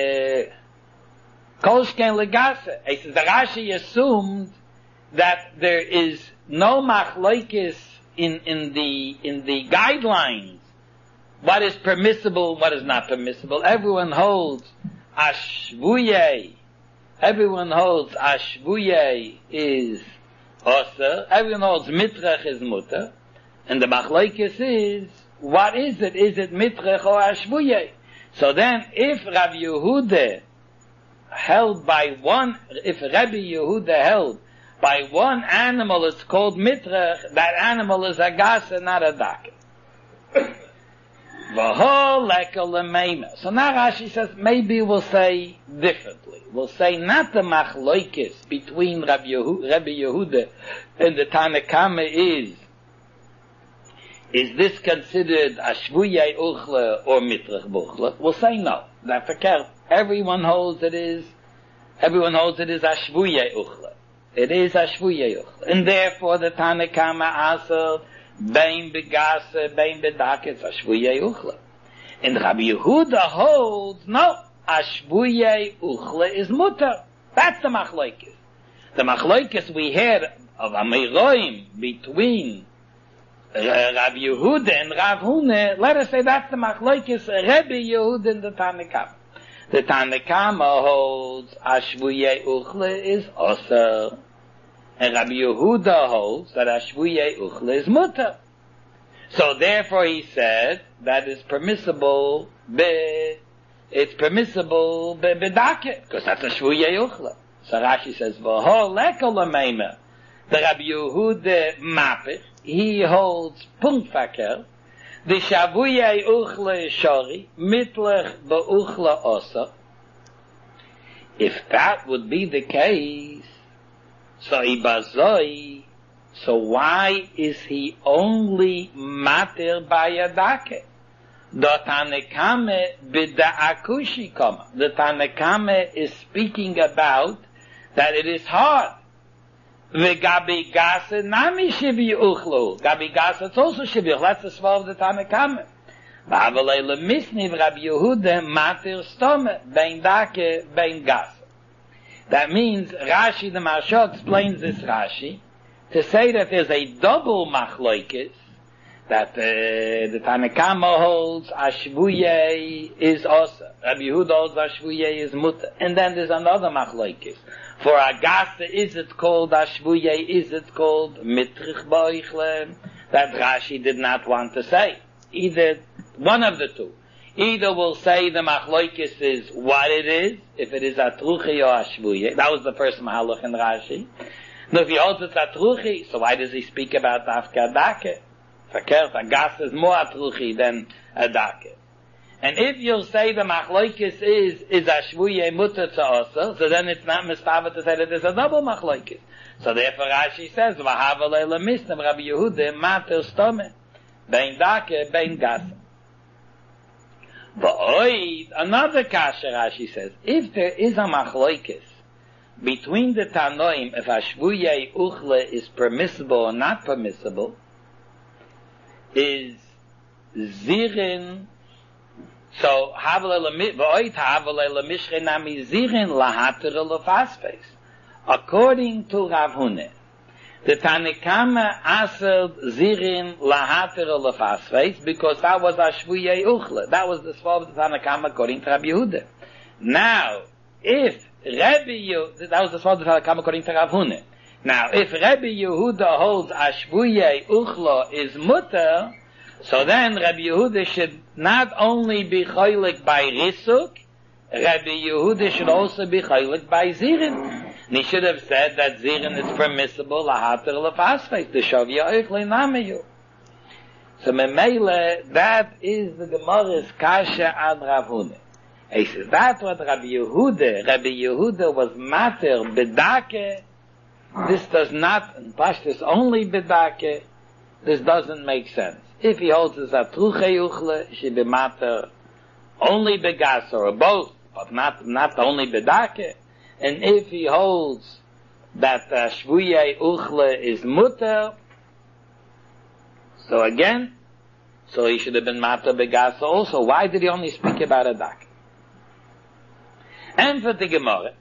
Kolshken Legase. He says that Rashi assumed that there is no machlokes in in the in the guidelines. What is permissible, what is not permissible. Everyone holds ashvuye. Everyone holds ashvuye is oser. Everyone holds mitrach is mutter, and the machlokes is, what is it? Is it mitrach or ashvuye? So then, if Rabbi Yehuda held by one, if Rabbi Yehuda held by one animal, it's called mitrach, that animal is a gasa, not a dake. So now Rashi says, maybe we'll say differently. We'll say not the machlokes between Rabbi Yehuda, Rabbi Yehuda and the Tanakama is, is this considered ashvuye uchle or mitrach buchle? We'll say no. That's verkehrt. Everyone holds it is, everyone holds it is ashvuye uchle. It is ashvuye uchle. And therefore the Tanakama aser, bein begase, bein bedake, it's ashvuye uchle. And Rabbi Yehuda holds, no, ashvuye uchle is mutter. That's the machlokes. The machlokes we had of Amiroim between Uh, Rabbi Yehuda and Rav Huna, let us say that's the machlokes Rabbi Yehuda and the Tanakama. The Tanakama holds ashvuye uchle is oser. And Rabbi Yehuda holds that a shvuye uchle is mutter. So therefore he said that is permissible be, it's permissible be bedake, because that's a shvuye uchle. So Rashi says, v'ho leko l'meima, the Rabbi Yehuda mapich, he holds punkt faker, the shavuye uchle shori, mitlech be'uchla osa. If that would be the case, so ibazoi, so why is he only mater by adake? The Tanekame b'da'akushi kama. The Tanekame is speaking about that it is hard. V'gabi gasa nami shivi uchlu. Gabi gasa, it's also shivi. That's the svar of the Tanekame. V'avalei lemisni v'Rabbi Yehuda mater stome bein dake bein gasa. That means Rashi the Maharsha explains this Rashi to say that there's a double machloikis, that uh, the Tanakama holds Ashvuye is Osa, Rabbi Yehuda holds Ashvuye is Mutter, and then there's another machloikis. For Agasa, is it called Ashvuye, is it called Mitrich Ba'ichle? That Rashi did not want to say. Either one of the two. Either we'll say the machloikis is what it is, if it is Atruchi or Ashvuye. That was the first mahalach in Rashi. Now, if he holds it's Atruchi, so why does he speak about Afka Adake? Verkehrt, Agas is more Atruchi than Adake. And if you'll say the Machloikis is, is Ashvuye Mutter to Osa, so then it's not mistava to say that there's a double Machloikis. So therefore Rashi says, V'hava leila misnem Rabbi Yehuda mater stome, bein Dake, bein Gasa. V'oid, another kasha Rashi says, if there is a Machloikis, between the Tanoim, if Ashvuye Uchle is permissible or not permissible, is Zirin, so Havale V'oit Havale Lemishre Nami Zirin Lahater Lefasfes. According to Rav Hune, the Tanekama answered Zirin Lahater Lefasfes because that was Ashvuye Uchle. That was the svar of the Tanekama according to Rabbi Yehuda. Now, if Rabbi Yehuda, that was the svar of the Tanekama according to Rav Hune. Now, if Rabbi Yehuda holds Ashvuye Uchla is mutter, so then Rabbi Yehuda should not only be cholik by Risuk, Rabbi Yehuda should also be cholik by Zirin. And he should have said that Zirin is permissible, lahater lefasfes, the shavya oichle namayu. So memele, that is the Gemara's kasha ad Rav Hune. He says, that's what Rabbi Yehuda, Rabbi Yehuda was mater bedake. This does not, in Pashtus only bedake, this doesn't make sense. If he holds his atruche uchle, she be mater only begas, or both, but not, not only bedake. And if he holds that uh, shvuye uchle is mutter, so again, so he should have been mater begas also. Why did he only speak about a dak? And for the Gemara,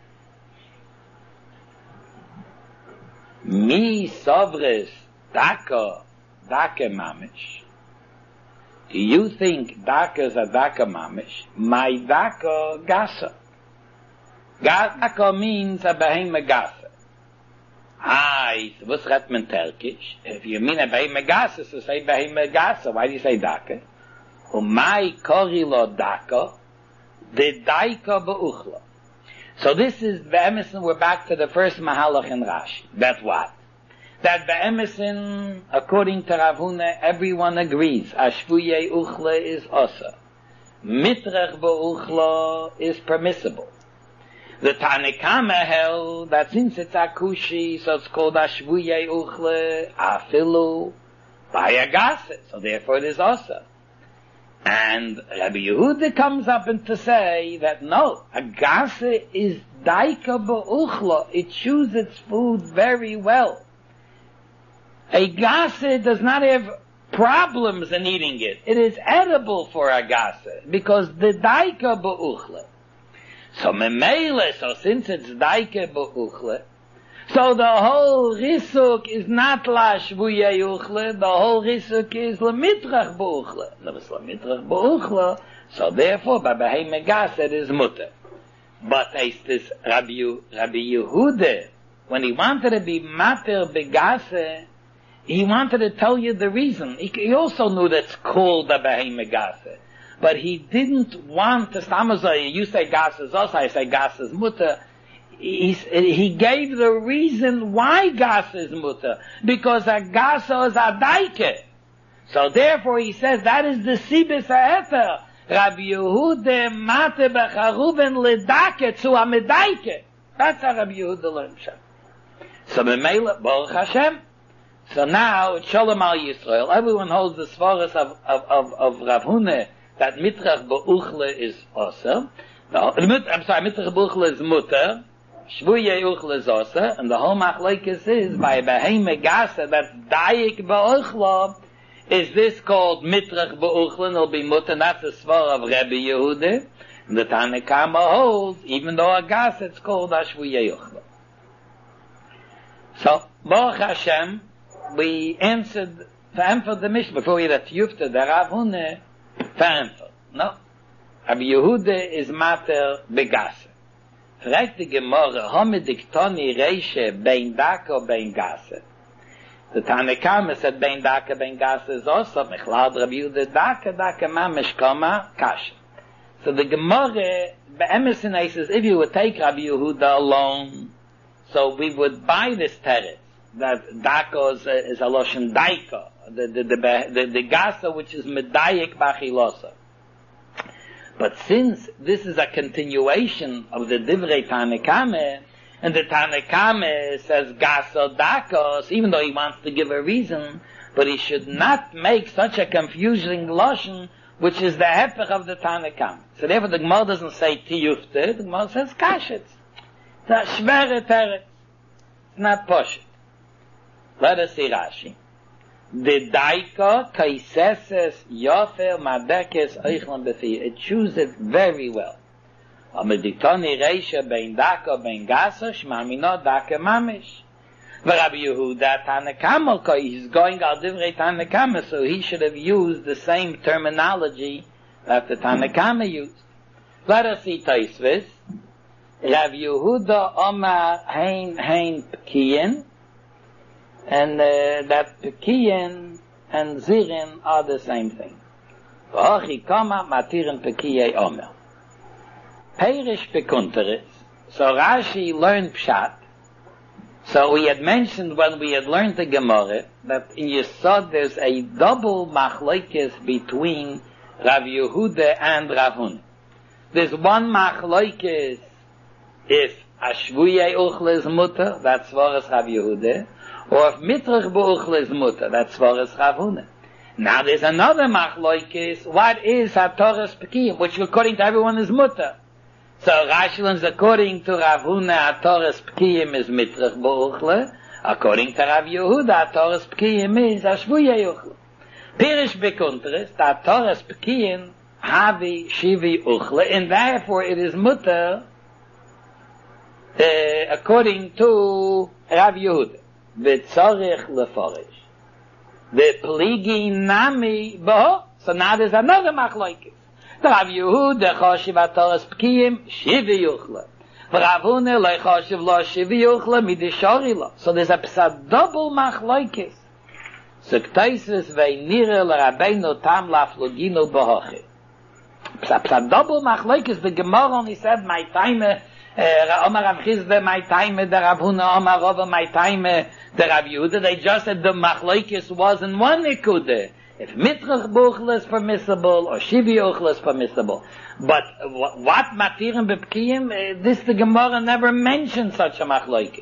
Mi sovres daka, daka mamish. Do you think daka is a daka mamish? My daka gasa. Daka means a behema gasa. Ah, what's that mean Turkish? If you mean a behema gasa, so say behema gasa. Why do you say daka? Umay korilo daka, the daika ba'uchla. So this is Be'emison, we're back to the first Mahalach in Rashi. That what? That Be'emison, according to Rav Hune, everyone agrees. Ashvuye Uchle is Osa. Mitrech Ba'uchla is permissible. The Tanekama held that since it's Akushi, so it's called Ashvuye Uchle, Afilu, Bayagase. So therefore it is Osa. And Rabbi Yehuda comes up and to say that no, a gase is daika ba'uchla. It chews its food very well. A gase does not have problems in eating it. It is edible for a gase because the daika ba'uchla. So memele, so since it's daika ba'uchla, so the whole risuk is not la shvuye uchle, the whole risuk is la mitrach ba'uchla. No, it's la mitrach ba'uchla, so therefore, by behema gas, it is mutter. But is this Rabbi, Rabbi Yehuda when he wanted to be mater begase, he wanted to tell you the reason. He, he also knew that's called a behemoth gase. But he didn't want to, you say gas is us, I say gas is mutter. He, he gave the reason why gas is mutter. Because a gas is a daike. So therefore he says that is the sibis ha'eter. Rabbi Yehuda mate becharuven ledake to a medaike. That's how Rabbi Yehuda learned Shem. So Memela, Baruch Hashem. So now, it's Shalom al Yisrael. Everyone holds the svaras of, of, of, of Rav Huna that mitrach ba'uchle is awesome. No, I'm sorry, mitrach ba'uchle is mutter. Shvuye uchle is awesome. And the whole machlekes is by behemoth gasa that's dayik ba'uchle. Is this called mitrach ba'uchle and it'll be mutter? And that's the svar of Rabbi Yehuda. And the Tanna Kama holds, even though a gas, it's called Ashvuye uchle. So, Baruch Hashem, we answered for the Mishnah before we had Yufta, the Rav Huna, for no. Rabbi Yehuda is mater begase. Fragt die Gemorre, home diktoni reishe bein daka bein gase. The Tanna Kama said bein daka bein gase is also mechlad Rabbi Yehuda daka daka mamish kama kasha. So the Gemorre, be'emesin says, if you would take Rabbi Yehuda alone, so we would buy this teretz. That daka is a, is a loshen daika, the the the the, the gasa which is medayik bachilosa. But since this is a continuation of the divrei Tanna Kama, and the Tanna Kama says gasa dakos, even though he wants to give a reason, but he should not make such a confusing loshen, which is the hepech of the Tanna Kama. So therefore the Gemara doesn't say tiyufte, the Gemara says kashitz. It's a shvere teretz. It's not poshit. Let us see Rashi. The daika kaiseses yofer madekes eichlan befi. It chooses very well. Ameditoni reisha bein daka bein gasa shmamino daka mamish. Rabbi Yehuda Tanna Kama, he's going al divrei Tanna Kama, so he should have used the same terminology that the Tanna Kama used. Let us see Taisvis. Rabbi Yehuda Omar hein hein pekiyin. And uh, that Pekiyin and Zirin are the same thing. V'hochi kama matirin Pekiyei Omer. Perish Pekunteris. So Rashi learned Pshat. So we had mentioned when we had learned the Gemara that in Yesod there's a double machlokes between Rav Yehuda and Rav Huna. There's one machlokes if Ashvuye uchle is mutter, that's Svaras Rav Yehuda. Or if mitrach ba'uchle is mutter, that's Svaras Rav Huna. Now there's another machlokes, what is HaTorah's Pekiyim, which according to everyone is mutter. So Rashi learns according to Rav Huna, HaTorah's Pekiyim is mitrach ba'uchle, according to Rav Yehuda, HaTorah's Pekiyim is Ashvuye uchle. Pirish bekunteres, HaTorah's Pekiyim, havi shivi uchle, and therefore it is mutter, uh, according to Rav Yehuda. V'tzorich leforish. V'pligi nami bo. So now there's another machlokes. The Rav Yehuda choshev HaTorah's Pekiyim shivi uchle. V'Rav Huna lo choshev lo shivi uchle midishori lo. So there's a, a double machlokes. So k'taisis ve'nire l'Rabbeinu tam lafluginu bohochi. It's a double machlokes. The Gemara only said my time. Omar Rav Chizda, my time, the Rav Huna, Omar Rava, my time, the Rav Yehuda. They just said the machlokes was in one nikude. If mitrach b'uchle is permissible or shivi uchle is permissible, but what matirim b'pkiyim? This the Gemara never mentioned such a machlokes.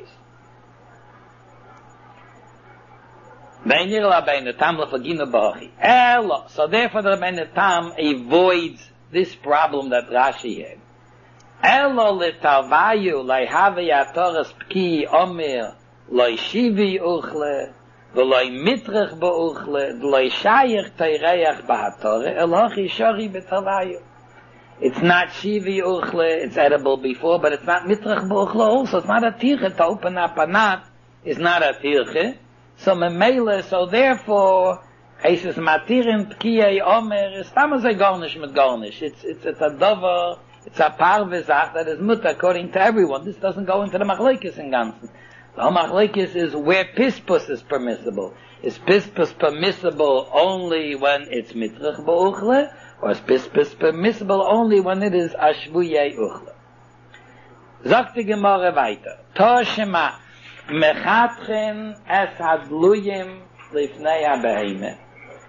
So therefore, the Rabbeinu Tam avoids this problem that Rashi had. Elo letalvayu leihavi HaTorah's Peki Omer leishivi uchle v'lei mitrach ba'uchle v'lei shayich teireach b'HaTorah elochi shori betalvayu. It's not shivi uchle, it's edible before, but it's not mitrach ba'uchle also. It's not a tirche to open up a knot. It's not a tirche. So memele, so therefore, he says matirin Peki Omer is tamazay garnish mit garnish. It's it's it's a dover. It's a parvezach that is mutter according to everyone. This doesn't go into the machlokes in ganzen. The machlokes is where pispus is permissible. Is pispus permissible only when it's mitrach ba'uchle, or is pispus permissible only when it is ashvuyei uchle? Sagt die Gemara weiter. Toshema mechatchen es hadluyim lifnei ha-beheme.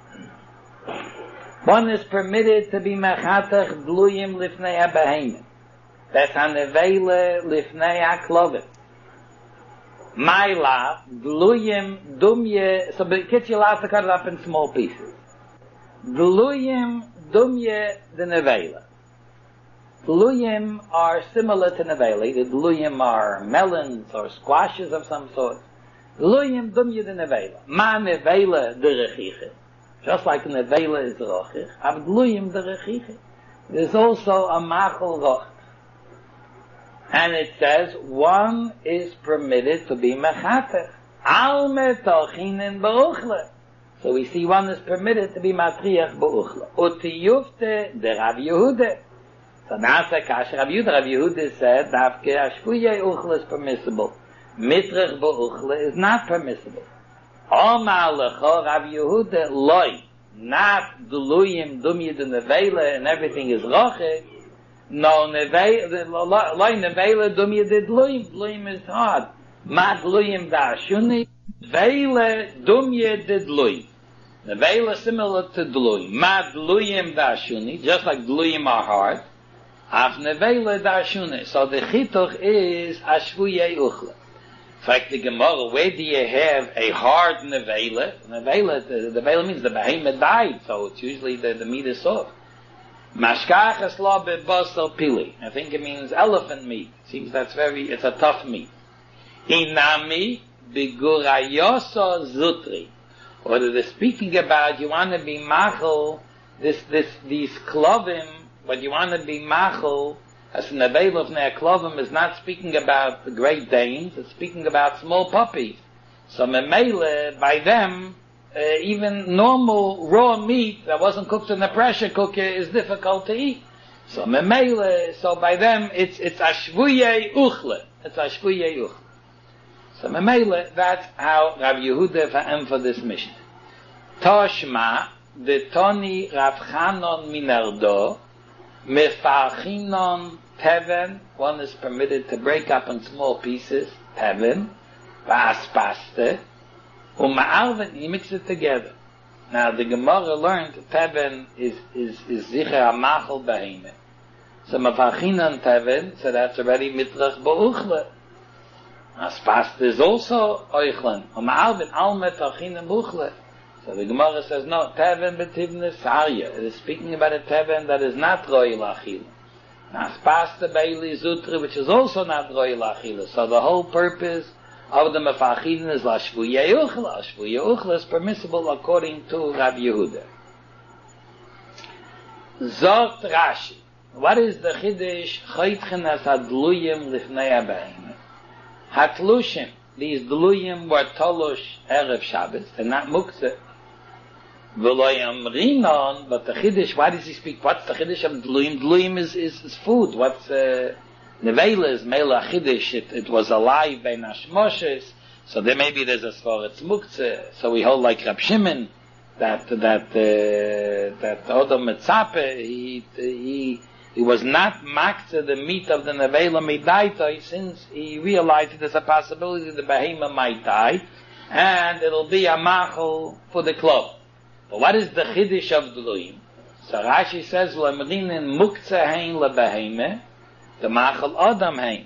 One is permitted to be mechatach dluyim lifnei ha-beheme. That's hanevele lifnei ha-klovim. Maila, dluyim, dumye, so the kids you'll have to cut it up in small pieces. Dluyim, dumye, the nevela. Dluyim are similar to nevela. The dluyim are melons or squashes of some sort. Dluyim, dumye, the nevela. Ma nevela, the rechiche. Just like the nevela is the rochich, but dluyim, the rechiche. There's also a machal roch. And it says, one is permitted to be mechatech. Al metachinen ba'uchle. So we see one is permitted to be matriach ba'uchle. Utiyufte de Rav Yehuda. So now it's a kash Rav Yehuda. Rav Yehuda said, Davke ashvuyei uchle is permissible. Mitrach ba'uchle is not permissible. Omar lecho Rav Yehuda loy. Not duluyim, dumyid and nevela, and everything is rochek. No, nevela, loy nevela, dumyid did duluyim. Duluyim is hard. Ma duluyim da shuni. Vele dumye de dluyim. The vele similar to dluyim. Ma dluyim da shuni, just like dluyim are hard. Af nevele da shuni. So the chituch is ashvuyei uchle. In fact, the Gemara, where do you have a hard nevele? Nevele, the, the vele means the behemoth died, so it's usually the, the meat is soft. Mashkachas lo bebasar pili. I think it means elephant meat. It seems that's very, it's a tough meat. Inami Bigurayoso Zutri. What it is speaking about, you want to be machel, this, this, these klovim, what you want to be machel, as an avail of near klovim, is not speaking about the Great Danes, it's speaking about small puppies. So memele, by them, uh, even normal raw meat that wasn't cooked in a pressure cooker is difficult to eat. So memele, so by them, it's, it's ashvuyei uchle. It's ashvuyei uchle. So memele, that's how Rav Yehuda va'em for this mission. Toshma, the Toni Rav Chanon Minerdo, mefarchinon teven, one is permitted to break up in small pieces, teven, va'aspaste, uma'arven, you mix it together. Now the Gemara learned teven is, is, is zicher ha'machal beheme. So mefarchinon teven, so that's already mitrach ba'uchle. Aspast is also oichlen. Uma'alvin almet achinem buchle. So the Gemara says, no, teven betivne sarya. It is speaking about a teven that is not royal achila. Aspast beili zutri, which is also not royal achila. So the whole purpose of the mefachidin is lashvuyei uchla. Lashvuyei uchla is permissible according to Rav Yehuda. Zot Rashi. What is the chiddush chaytchen as adluyim lifnei habayim? Hatlushim, these dluyim were tolush erev Shabbos, they're not muktzeh. V'loyam rinon, but the chiddush, why does he speak? What's the chiddush of dluyim? Dluyim is, is, is food. What's, uh, nevela is mela chiddush, it, it was alive by Nashmoshes, so there maybe there's a svar, it's muktzeh, so we hold like Rab Shimon, that, that, uh, that Odom Metzape, he, he, He was not makzeh the meat of the nevela midaita since he realized that there's a possibility the behemoth might die, and it'll be a machal for the club. But what is the chiddush of dluyim? So Rashi says, "Lemrinin muktzeh hein lebehemoth, the machal adam hein."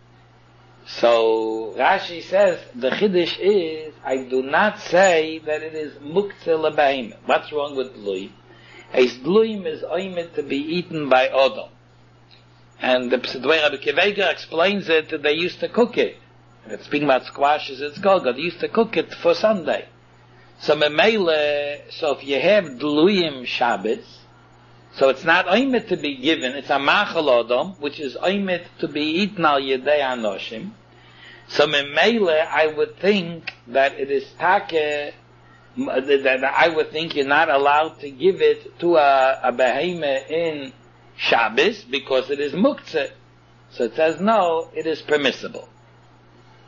So Rashi says the chiddush is, I do not say that it is muktzeh lebehemoth. What's wrong with dluyim? As dluyim is oimed to be eaten by Odom. And the Psidwei Rabbi Kivega explains it that they used to cook it. And it's speaking about squashes, it's golga. They used to cook it for Sunday. So memele, so if you have dluyim Shabbos, so it's not oimed to be given, it's a machal Odom, which is oimed to be eaten al yedei anoshim. So memele, I would think that it is take, that I would think you're not allowed to give it to a, a behemoth in Shabbos because it is muktzeh. So it says no, it is permissible.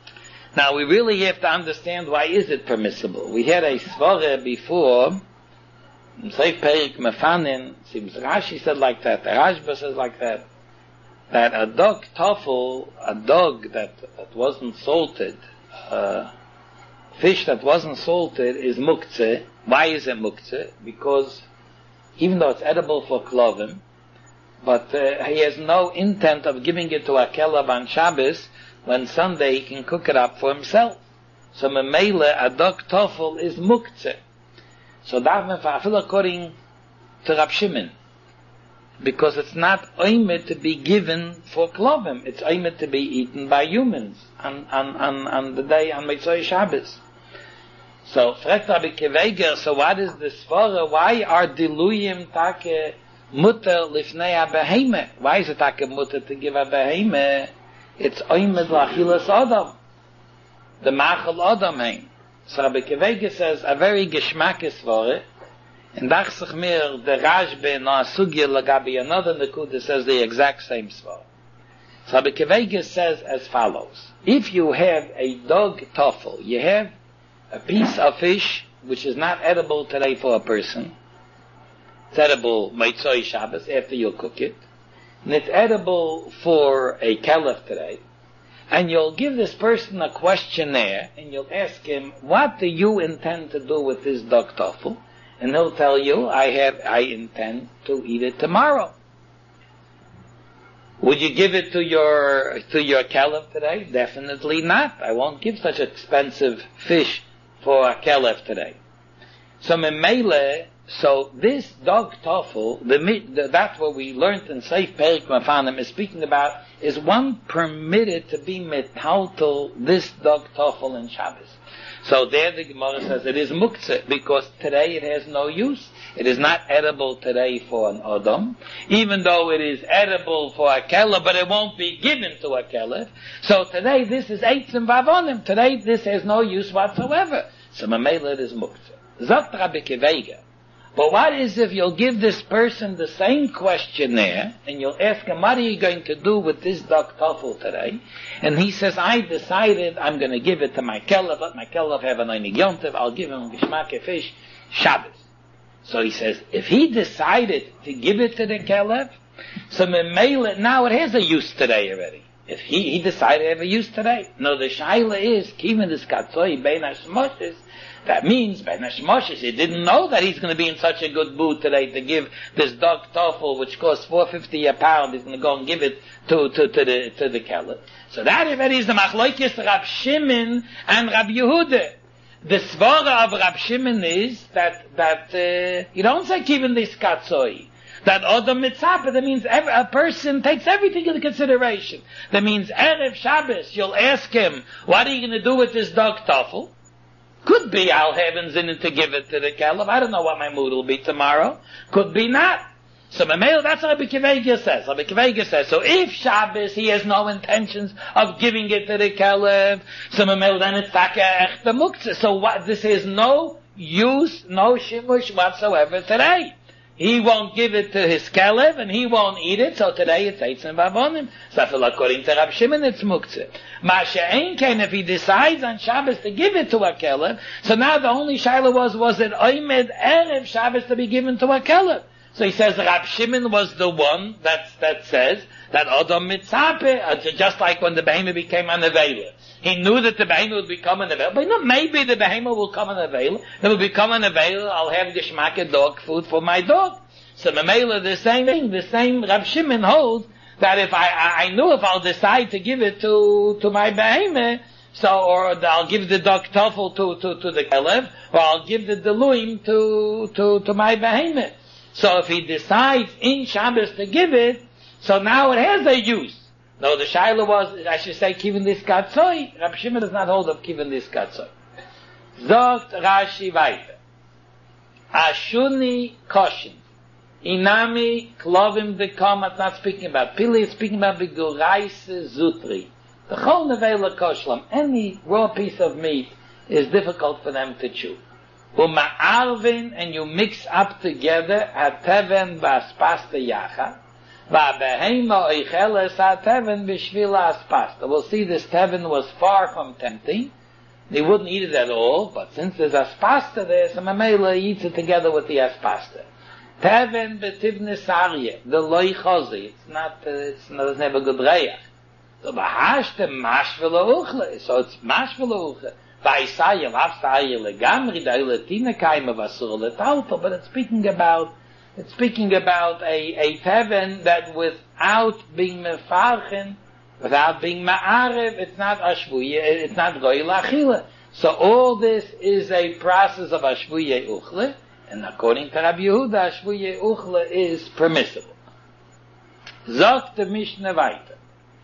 Now we really have to understand why is it permissible. We had a svara before, Seif Perik Mefanin, seems Rashi said like that, the Rashba says like that, that a dog toffel, a dog that, that wasn't salted, uh, fish that wasn't salted is muktzeh. Why is it muktzeh? Because even though it's edible for klovim, but uh, he has no intent of giving it to a kelav on Shabbos, when Sunday he can cook it up for himself. So memele, a dog toffel is muktzeh. So darf man fa'afil according to Rab Shimon, because it's not oimed to be given for klovim, it's oimed to be eaten by humans on, on, on, on the day on Motzei Shabbos. So, fragt Rabbi Keveger, so what is the svara? Why are diluyim take mutter lifnei a beheme? Why is it take mutter to give a beheme? It's oimed lachilas adam. The machal adam hein. So Rabbi Keveger says a very geschmackes svara, and dach sich mir the Rashbe na sugya lagabi another nekuda says the exact same svara. So Rabbi Keveger says as follows: if you have a dog toffel, you have a piece of fish which is not edible today for a person. It's edible Motzei Shabbos after you cook it, and it's edible for a caliph today. And you'll give this person a questionnaire, and you'll ask him, "What do you intend to do with this dog toffel?" And he'll tell you, "I have, I intend to eat it tomorrow." Would you give it to your to your caliph today? Definitely not. I won't give such expensive fish for a caliph today. So memele, so this dog toffel, the, the that's what we learned in Seif Perik Mefanim is speaking about, is one permitted to be metaltal this dog toffel in Shabbos. So there the Gemara says it is muktzeh, because today it has no use. It is not edible today for an Adam, even though it is edible for a Kelef, but it won't be given to a Kelef. So today this is Eitzim Vavonim. Today this has no use whatsoever. So Mamela it is muktzeh. Zot Rabbi Keveger. But what is if you'll give this person the same questionnaire, and you'll ask him, what are you going to do with this dog toffel today? And he says, I decided I'm going to give it to my Kelef, let my Kelef have an Einig Yontev, I'll give him Gishmake fish, Shabbos. So he says, if he decided to give it to the Kelef, so Memele, now it has a use today already. If he, he decided to have a use today. No, the Shaila is, Kivin is Katzoi, Bein HaShmoshes, that means, Bein HaShmoshes, he didn't know that he's going to be in such a good mood today to give this dog toffel, which costs four fifty a pound, he's going to go and give it to, to, to the, to the Kelef. So that already is the Machloikis Rab Shimon and Rab Yehuda. The svara of Rab Shimon is that that uh, you don't say kivin this katzoi. That Odom Mitzapeh, that means every, a person takes everything into consideration. That means Erev Shabbos, you'll ask him, what are you going to do with this dog toffel? Could be I'll have in to give it to the Kelef. I don't know what my mood will be tomorrow. Could be not. So Mamel, that's what Rabbi Keveger says. Rabbi Keveger says, so if Shabbos, he has no intentions of giving it to the Kelef, so Mamel, then it's taka echte muktzeh. So what, this has no use, no shimush whatsoever today. He won't give it to his Kelef, and he won't eat it, so today it's Eitzim Vavonim. So according to Rab Shimon, it's muktzeh. Masha Ein Ken, if he decides on Shabbos to give it to a Kelef, so now the only shaila was, was it Oimed Erev Shabbos to be given to a Kelef? So he says Rab Shimon was the one that that says that Odom Mitzapeh, just like when the behemoth became an Avela. He knew that the behemoth would become an Avela, but you know, maybe the behemoth will come an Avela. It will become an Avela, I'll have Geshmake dog food for my dog. So Mamela, the same thing, the same Rab Shimon holds that if I, I, I knew if I'll decide to give it to, to my behemoth, so, or I'll give the dog toffel to, to, to the Kelef, or I'll give the deluim to, to, to my behemoth. So if he decides in Shabbos to give it, so now it has a use. No, the Shaila was, I should say, Kivin this Katzoi. Rab Shimon does not hold of Kivin this Katzoi. Zogt Rashi weiter. Ashuni Koshin. Inami Klovim Dekom, it's not speaking about Pili, it's speaking about Biguraise Zutri. The whole Nevela Koshlam, any raw piece of meat is difficult for them to chew. Uma'arvin, and you mix up together, Hateven Baspasta Yacha. Va'behema oicheles ha-teven b'shvila aspasta. We'll see this teven was far from tempting. They wouldn't eat it at all, but since there's aspasta there, so Mamela eats it together with the aspasta. Teven betivnis arye, the loy chozi. It's not, uh, it's, not, it's never good reach. So bahashte mashvela uchle. So it's mashvela uchle. Va'isaya v'afsaya legamri da'iletina kaima vasur letalto. But it's speaking about, it's speaking about a, a teven that without being mefarchen, without being ma'arev, it's not ashvuye, it's not goy lachila. So all this is a process of ashvuye uchle, and according to Rabbi Yehuda, ashvuye uchle is permissible. Zok the Mishnah weiter.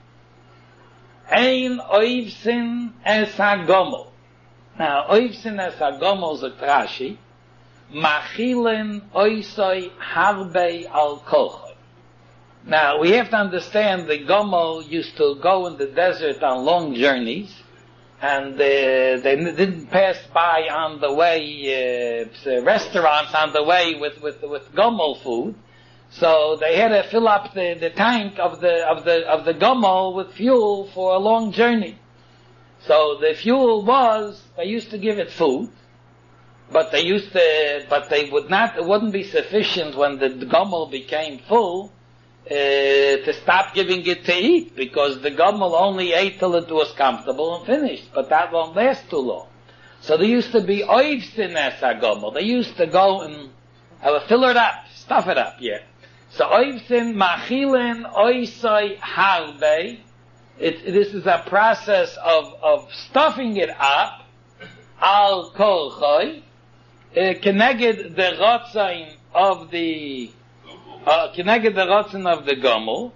Ein oivsin es hagomel. Now, oivsin es hagomel is Rashi, machilen oisoi harbei al kolcho. Now, we have to understand the Gomel used to go in the desert on long journeys, and uh, they didn't pass by on the way, uh, restaurants on the way with, with, with Gomel food, so they had to fill up the, the tank of the, of the, of the Gomel with fuel for a long journey. So the fuel was, they used to give it food, but they used to, but they would not, it wouldn't be sufficient when the Gomel became full, Uh, to stop giving it to eat, because the Gomel only ate till it was comfortable and finished, but that won't last too long. So there used to be oivsin es ha-Gomel. They used to go and uh, fill it up, stuff it up, yeah. So oivsin machilin oisoi harbe. It, this is a process of, of stuffing it up, al kolchoi, keneged the rotzain of the Uh, Keneged the rotzen of the Gomel,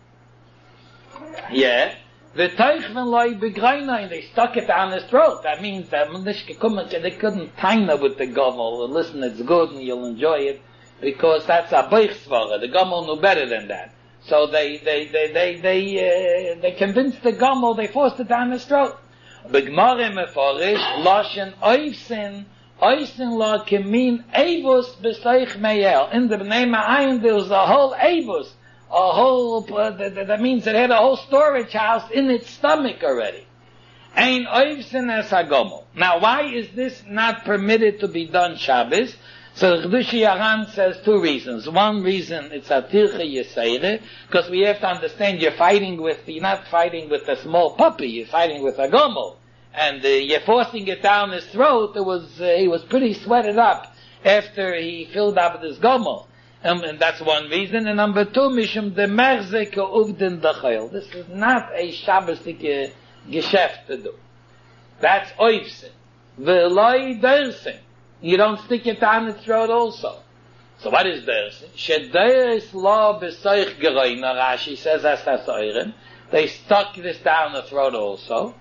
yeah, the Teichven loy begreina, and they stuck it down his throat. That means that they couldn't taina with the Gomel, and listen, it's good and you'll enjoy it, because that's a beichsvara. The Gomel knew better than that. So they, they, they, they, they, uh, they convinced the Gomel, they forced it down his throat. Begmare meforish, loshen oivsin, Oisin la kemin avus b'seich meyel. In the Bnei Ma'ayin there was a whole avus, a whole, uh, that, that means it had a whole storage house in its stomach already. Ein oivsin es hagomel. Now why is this not permitted to be done Shabbos? So Chedushi Yaran says two reasons. One reason, it's a tircha yesere, because we have to understand you're fighting with, you're not fighting with a small puppy, you're fighting with a gomel. And uh, you're forcing it down his throat. It was uh, he was pretty sweated up after he filled up with his gomel, um, and that's one reason. And number two, mishum de merzek uvden dachayil. This is not a Shabbosdik geschäft to do. That's oivsin. V'loi dersin. You don't stick it down his throat also. So what is dersin? Shedeis lo b'soich geroina. Rashi says that's that's They stuck this down the throat also.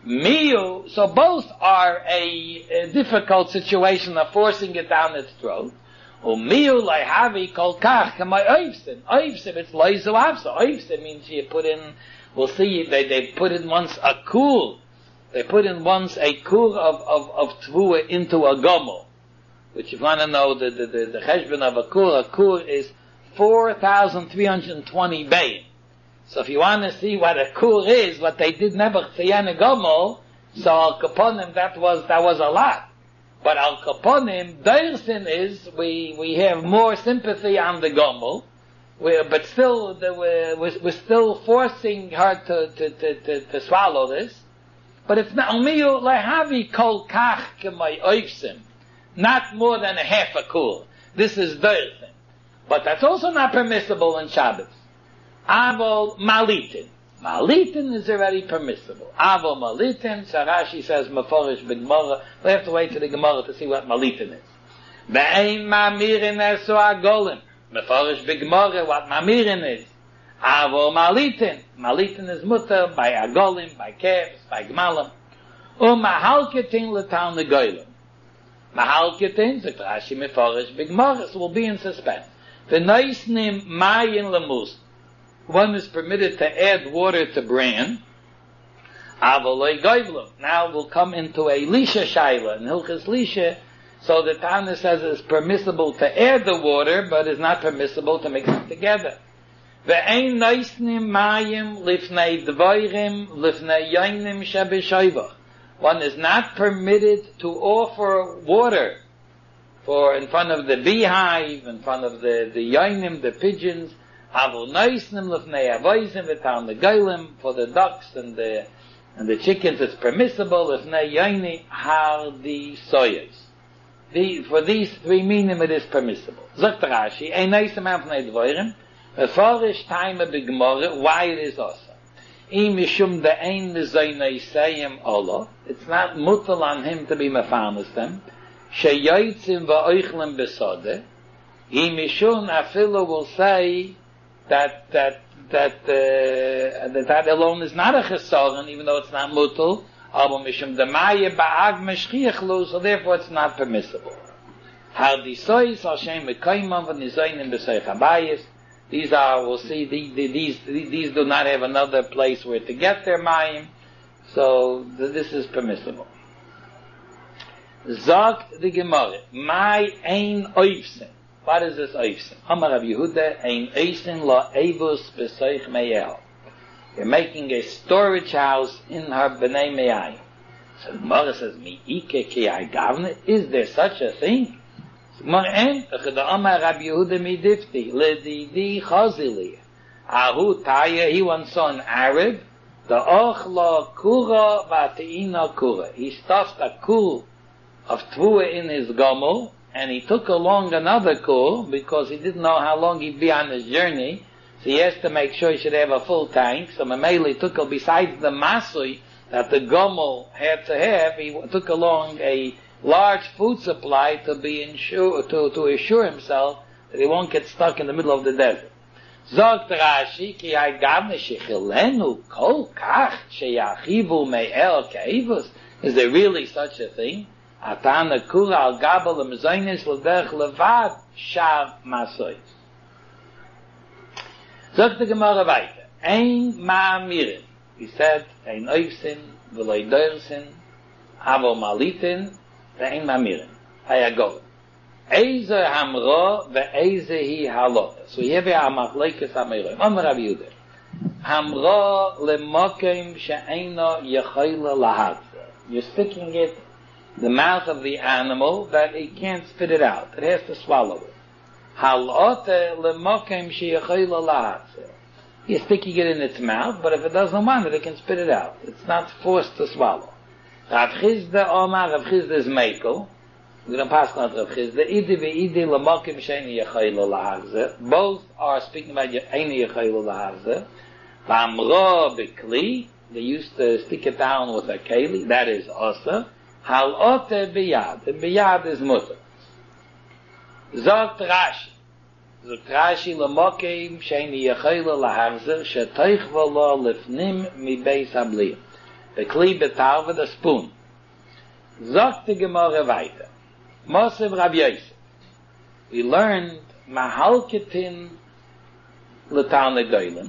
Miu, so both are a, a difficult situation of forcing it down its throat. Umiu leihavi kol kach k'may oivsin. Oivsin, it's loizu avsa. Oivsin means you put in, we'll see, they, they put in once a kur. They put in once a kur of, of, of tvua into a gomel. Which if you want to know the, the, the, the cheshbon of a kur, a kur is four thousand three hundred twenty bayin. So if you want to see what a kur is, what they did never tziyana gomel, so al kaponim that was that was a lot. But al kaponim dersin is we we have more sympathy on the gomel, we, but still the, we're, we're still forcing her to to, to, to to swallow this. But it's not umiyu lehavi kol kach k'may oivsim, not more than a half a kur. This is dersin, but that's also not permissible in Shabbos. Avol malitin. Malitin is already permissible. Avol malitin, Sarashi says, maforish b'gemara. We have to wait to the Gemara to see what malitin is. Be'ein mamirin esu agolim. Maforish b'gemara, what mamirin is. Avol malitin. Malitin is mutter by agolim, by calves, by gmalim. U'mahalketin l'tal negolim. Mahalketin, so Rashi maforish b'gemara, so we'll be in suspense. V'noisnim mayin lemus. One is permitted to add water to bran. Avoloi goivlum. Now we'll come into a lisha shaila, and hilchas lisha. So the Tana says it's permissible to add the water, but it's not permissible to mix it together. Ve'ein neisnim mayim lifnei dvoirim lifnei yoinim shebeshoivach. One is not permitted to offer water for in front of the beehive, in front of the the yoinim, the pigeons. Avol neisnim lifnei avoizim v'tal negolim, for the ducks and the and the chickens it's permissible. Lifnei yoini har the soyas. The, for these three minim it is permissible. Zogt Rashi, ein neisnim lifnei dvoirim. Mefarish time b'gemara why it is also. Im mishum the ein mezayna yisayim Allah. It's not mutal on him to be mefarnas them. Sheyotzim va'oichlem besode. Im mishum afilu will say that that that uh, that that alone is not a chesaron, even though it's not mutal. Aber mishum the maye ba'ag meshchiach lo, so therefore it's not permissible. How the sois Hashem mekaymam v'nizaynim b'soich habayis. These are, we'll see, these, these, these do not have another place where to get their mayim, so this is permissible. Zogt the Gemara, my ein oifsen. What is this oifsen? Amar Rav Yehuda, ein oifsen la evus besoich meyel. You're making a storage house in her b'nei meyai. So the Gemara says, mi ike ki ai gavne, is there such a thing? Mar en the Amar Rabbi Yehuda midifti ledidi chazili ahu taya. He once saw an Arab, the ochla kura v'ateina kura. He stuffed a kul of tvua in his gomel, and he took along another kul because he didn't know how long he'd be on his journey. So he has to make sure he should have a full tank. So Mameli took, besides the masui that the gomel had to have, he took along a large food supply to be ensure, to, to assure himself that he won't get stuck in the middle of the desert. Zogt Rashi, ki hay gavne shechilenu kol kach sheyachivu me'el keivus. Is there really such a thing? Atana kura al gabel l'mezaynis l'derech levad shar masois. Zogt the Gemara weiter. Ein ma'amirin. He said, ein oifsin, v'loi doirsin, avo malitin, ve'ein ma'amirin. Hayagol. Eize hamro ve'eize hi halota. So here we are machlekes ha'meiroim. Amar Rav Yehuda. Hamro lemokim she'eino yechayla lahatza. You're sticking it the mouth of the animal that it can't spit it out. It has to swallow it. Halota lemokim she'yechayla lahatza. You're sticking it in its mouth, but if it doesn't want it, it can spit it out. It's not forced to swallow. Rav Chizda Omar, Rav Chizda is Meikel. We're going to pass on Rav Chizda. Idi ve'idi l'mokim she'eni yechayla lahagze. Both are speaking about ye'eni yechayla lahagze. V'amro b'kli. They used to stick it down with a keli. That is osa. Halote b'yad. The b'yad is mutter. Zogt Rashi. Zogt Rashi l'mokim she'eni yechayla lahagze. She'toich v'lo lifnim mi beis habliyim. The kli betar with a spoon. Zogt the Gemara weiter. Mosev Rav Yosef. We learned mahalketin l'tal negolim.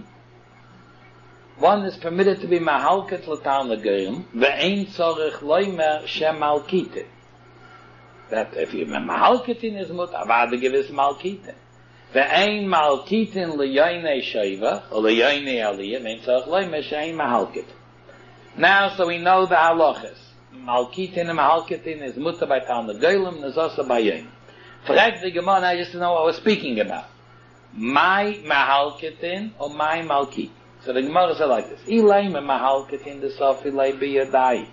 One is permitted to be mahalket l'tal negolim. Ve'ein tzorich loimer shem malkitin. That if you mahalketin is mut, avada gewiss malkitin. Ve'ein malkitin l'yoynei shoivach or l'yoynei aliyah. Ve'ein tzorich loimer shem mahalketin. Now, so we know the halachas. Malkitin and Mahalkitin is mutter by Tal Negolim, Nazasa by Yom. Frag the Gemara, I just know what I was speaking about. My Mahalkitin or my Malkit. So the Gemara said like this. Ilay me Mahalkitin the Sof ilay biyadai.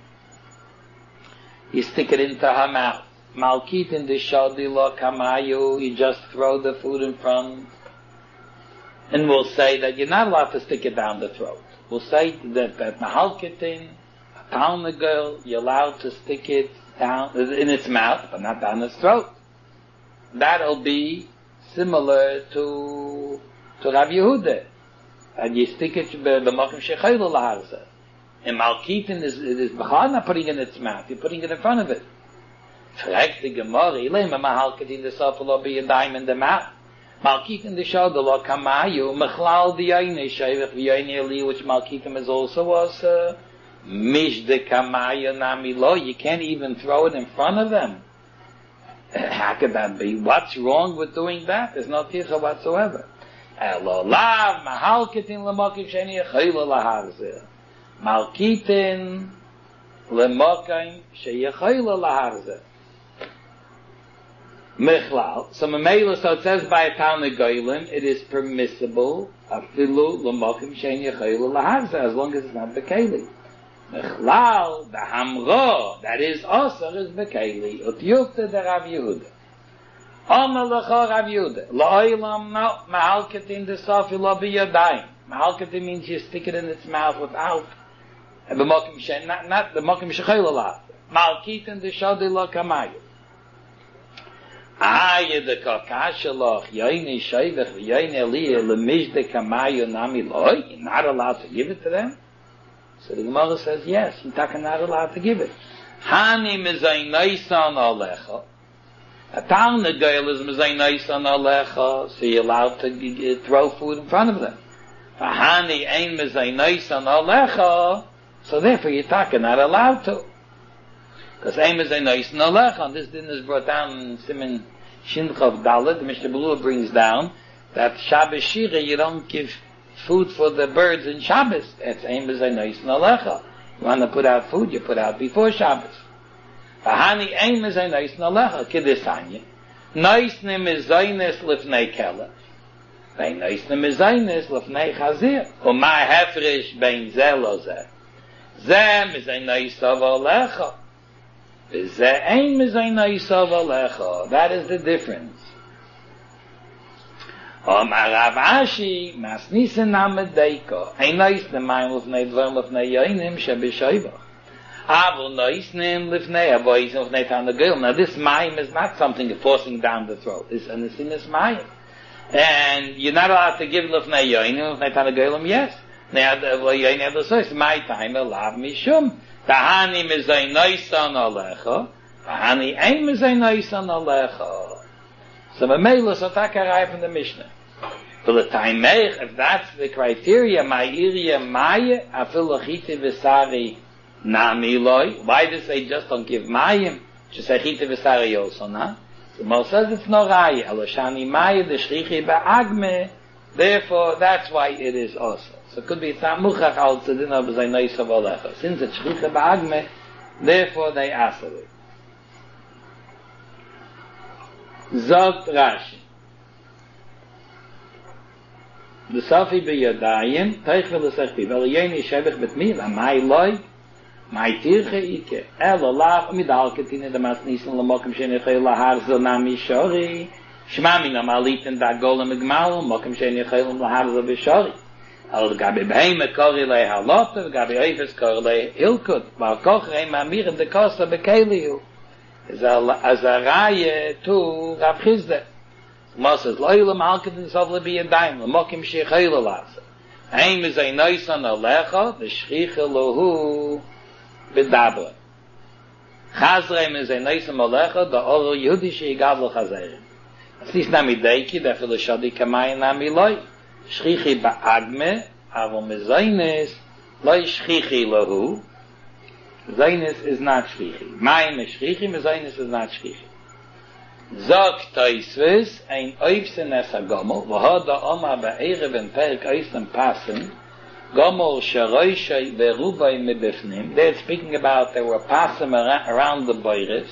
You stick it into her mouth. Malkitin the Shodi lo kamayu. You just throw the food in front. And we'll say that you're not allowed to stick it down the throat. We'll say that that Mahalkitin, a pound the girl, you're allowed to stick it down in its mouth, but not down its throat. That'll be similar to to Rav Yehuda. And you stick it b'mokim shechayla laharza. And Malkitin is it is b'chad not putting it in its mouth. You're putting it in front of it. Frag the Gemara, ilay Mahalkitin the sofa lo be a dime in the mouth. Malkitim the Shod lo kamayu mechlal the yayne shayvach v'yayne li, which Malkitim is also was uh, mish de kamayu nami lo. You can't even throw it in front of them. How could that be? What's wrong with doing that? There's no tircha whatsoever. Elo lav mahalketin lemokim sheni yechayla laharzer. Malkitin lemokim sheyechayla laharzer. Mechlal. So Mamela, so it says by a town of Goylim, it is permissible afilu lemokim sheni yechayla laharzer, as long as it's not bekeli. Mechlal, the hamro, that is also is bekeli. Utyufta de Rav Yehuda. Omer lecha Rav Yehuda. La'olam mahalketin de sofi lo biyadayim. Mahalketin means you stick it in its mouth without. B'mokim shen, not, not the mokim shechayla laharzer. Malkitin de shodi lo kamayu. Aye de kakashaloch yoyne shayvech yoyne aliyah lemizde kamayu nami loy. You're not allowed to give it to them. So the Gemara says yes. You're not allowed to give it. Hani mizaynaysan alecha. A town that girl is mizaynaysan alecha, so you're allowed to g- throw food in front of them. Hani ein mizaynaysan alecha, so therefore you're not allowed to. Because ein mizaynaysan alecha, and this din is brought down in Siman Shinchav Dalet. The Mishnah Berurah brings down that Shabbos Shira you don't give food for the birds in Shabbos. It's ein mizaynaysan alecha. You want to put out food, you put out before Shabbos. V'hani ein mizaynaysan alecha k'desanya. Noisne mizaynes lifnei kela. Vein noisne mizaynes lifnei chazir. Uma hefresh bein ze lo ze. Ze mizaynaysan alecha. Ze ein mizaynaysan alecha. That is the difference. Omar Rav Ashi masnisen amedeiko. Ein noisne mayim lifnei dvarim lifnei yoinim shebeshoivach. Avol noisnim lifnei avoisim lifnei tanagil. Now this mayim is not something you're forcing down the throat. It's an isinis mayim. And you're not allowed to give lifnei yoinim lifnei tanagilim, yes. Now, yoinim have the source. My time, elav mishum. Tahani mizaynaysan alecha. Tahani ein mizaynaysan alecha. So Mamela Sotakarai from the Mishnah. For the time if that's the criteria, my area maya afilachiti v'sari nami loy. Why does they just don't give mayim? Just say chiti v'sari also, nah? The Mo says it's no raya. Eloshani maya the shrichi ba'agme. Therefore, that's why it is also. So it could be it's not muchach al tzedina b'zaynayis of alecha. Since it's shrichi ba'agme, therefore they ask it. Zogt Rashi. The Safi b'yadayim, teichvel l'sechti, vel yeni shevich betmil, amai loy, mai tirche ike, elo lach, midalketin, the masnissen l'mokim shenechei lahar zonami shori, shmami na malitin da golem igmal, mokim shenechei lahar zo b'shori. Al gabi beheme kori lei halote, gabi oifes kori lei hilkut, val kochrei mamir de kosa bekelihu. As a raya to Rav Chizda. Moses loylam halketin sovle be a daim lemokim shechayla lasa. Aim is a noisan alecha v'shchicha lohu b'dabra. Chazreim is a noisan alecha the oro Yehudi sheyigav l'chazreim. It's nicht nami deiki da fil shadi kamay nami loy. Shchichi ba'agme avo mezaynes loy shchichi lohu. Zaynis is not shchichi. Mayim is shchichi, Zaynis is not shchichi. Zog Toisves, ein oifsen es a gomel, v'hoda oma ba'erev en perik oisem pasen, gomel sharoishay ve'rubai mebifnim. They're speaking about there were pasen around the boiris,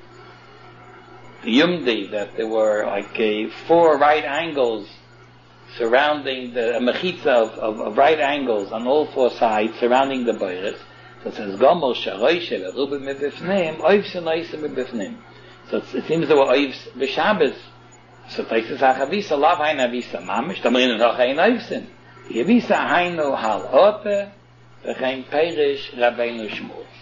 yumdi, that there were like a four right angles surrounding the, a mechitza of, of, of right angles on all four sides surrounding the boiris. So it says, Gomel sharoishe ve'rubai mebifnim, oifsen oisem mebifnim. So it seems there were oivs b'Shabbos. So Taisus HaChavisa, lav hain avisa mamish, tamrin noch ein oivsin. Yavisa hainu hal ote, v'chein perish Rabbeinu Shmuel.